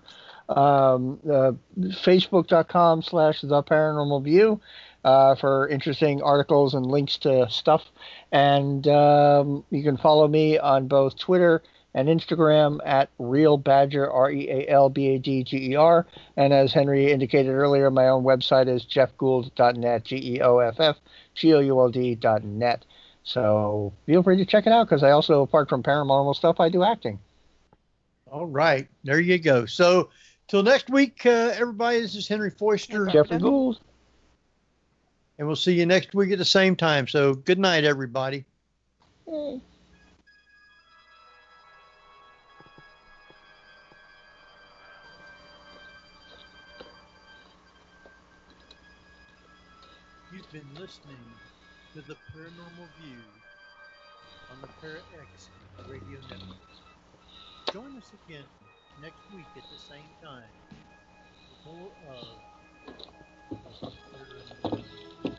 facebook.com/theparanormalview for interesting articles and links to stuff. And you can follow me on both Twitter and Instagram at Real Badger, RealBadger. And as Henry indicated earlier, my own website is jeffgould.net, GeoffGould.net. So feel free to check it out, because I also, apart from paranormal stuff, I do acting. All right. There you go. So till next week, everybody, this is Henry Foister. Jeffrey Gould. And we'll see you next week at the same time. So good night, everybody. Hey. You've been listening to The Paranormal View on the ParaX Radio Network. Join us again next week at the same time for more of The Paranormal View.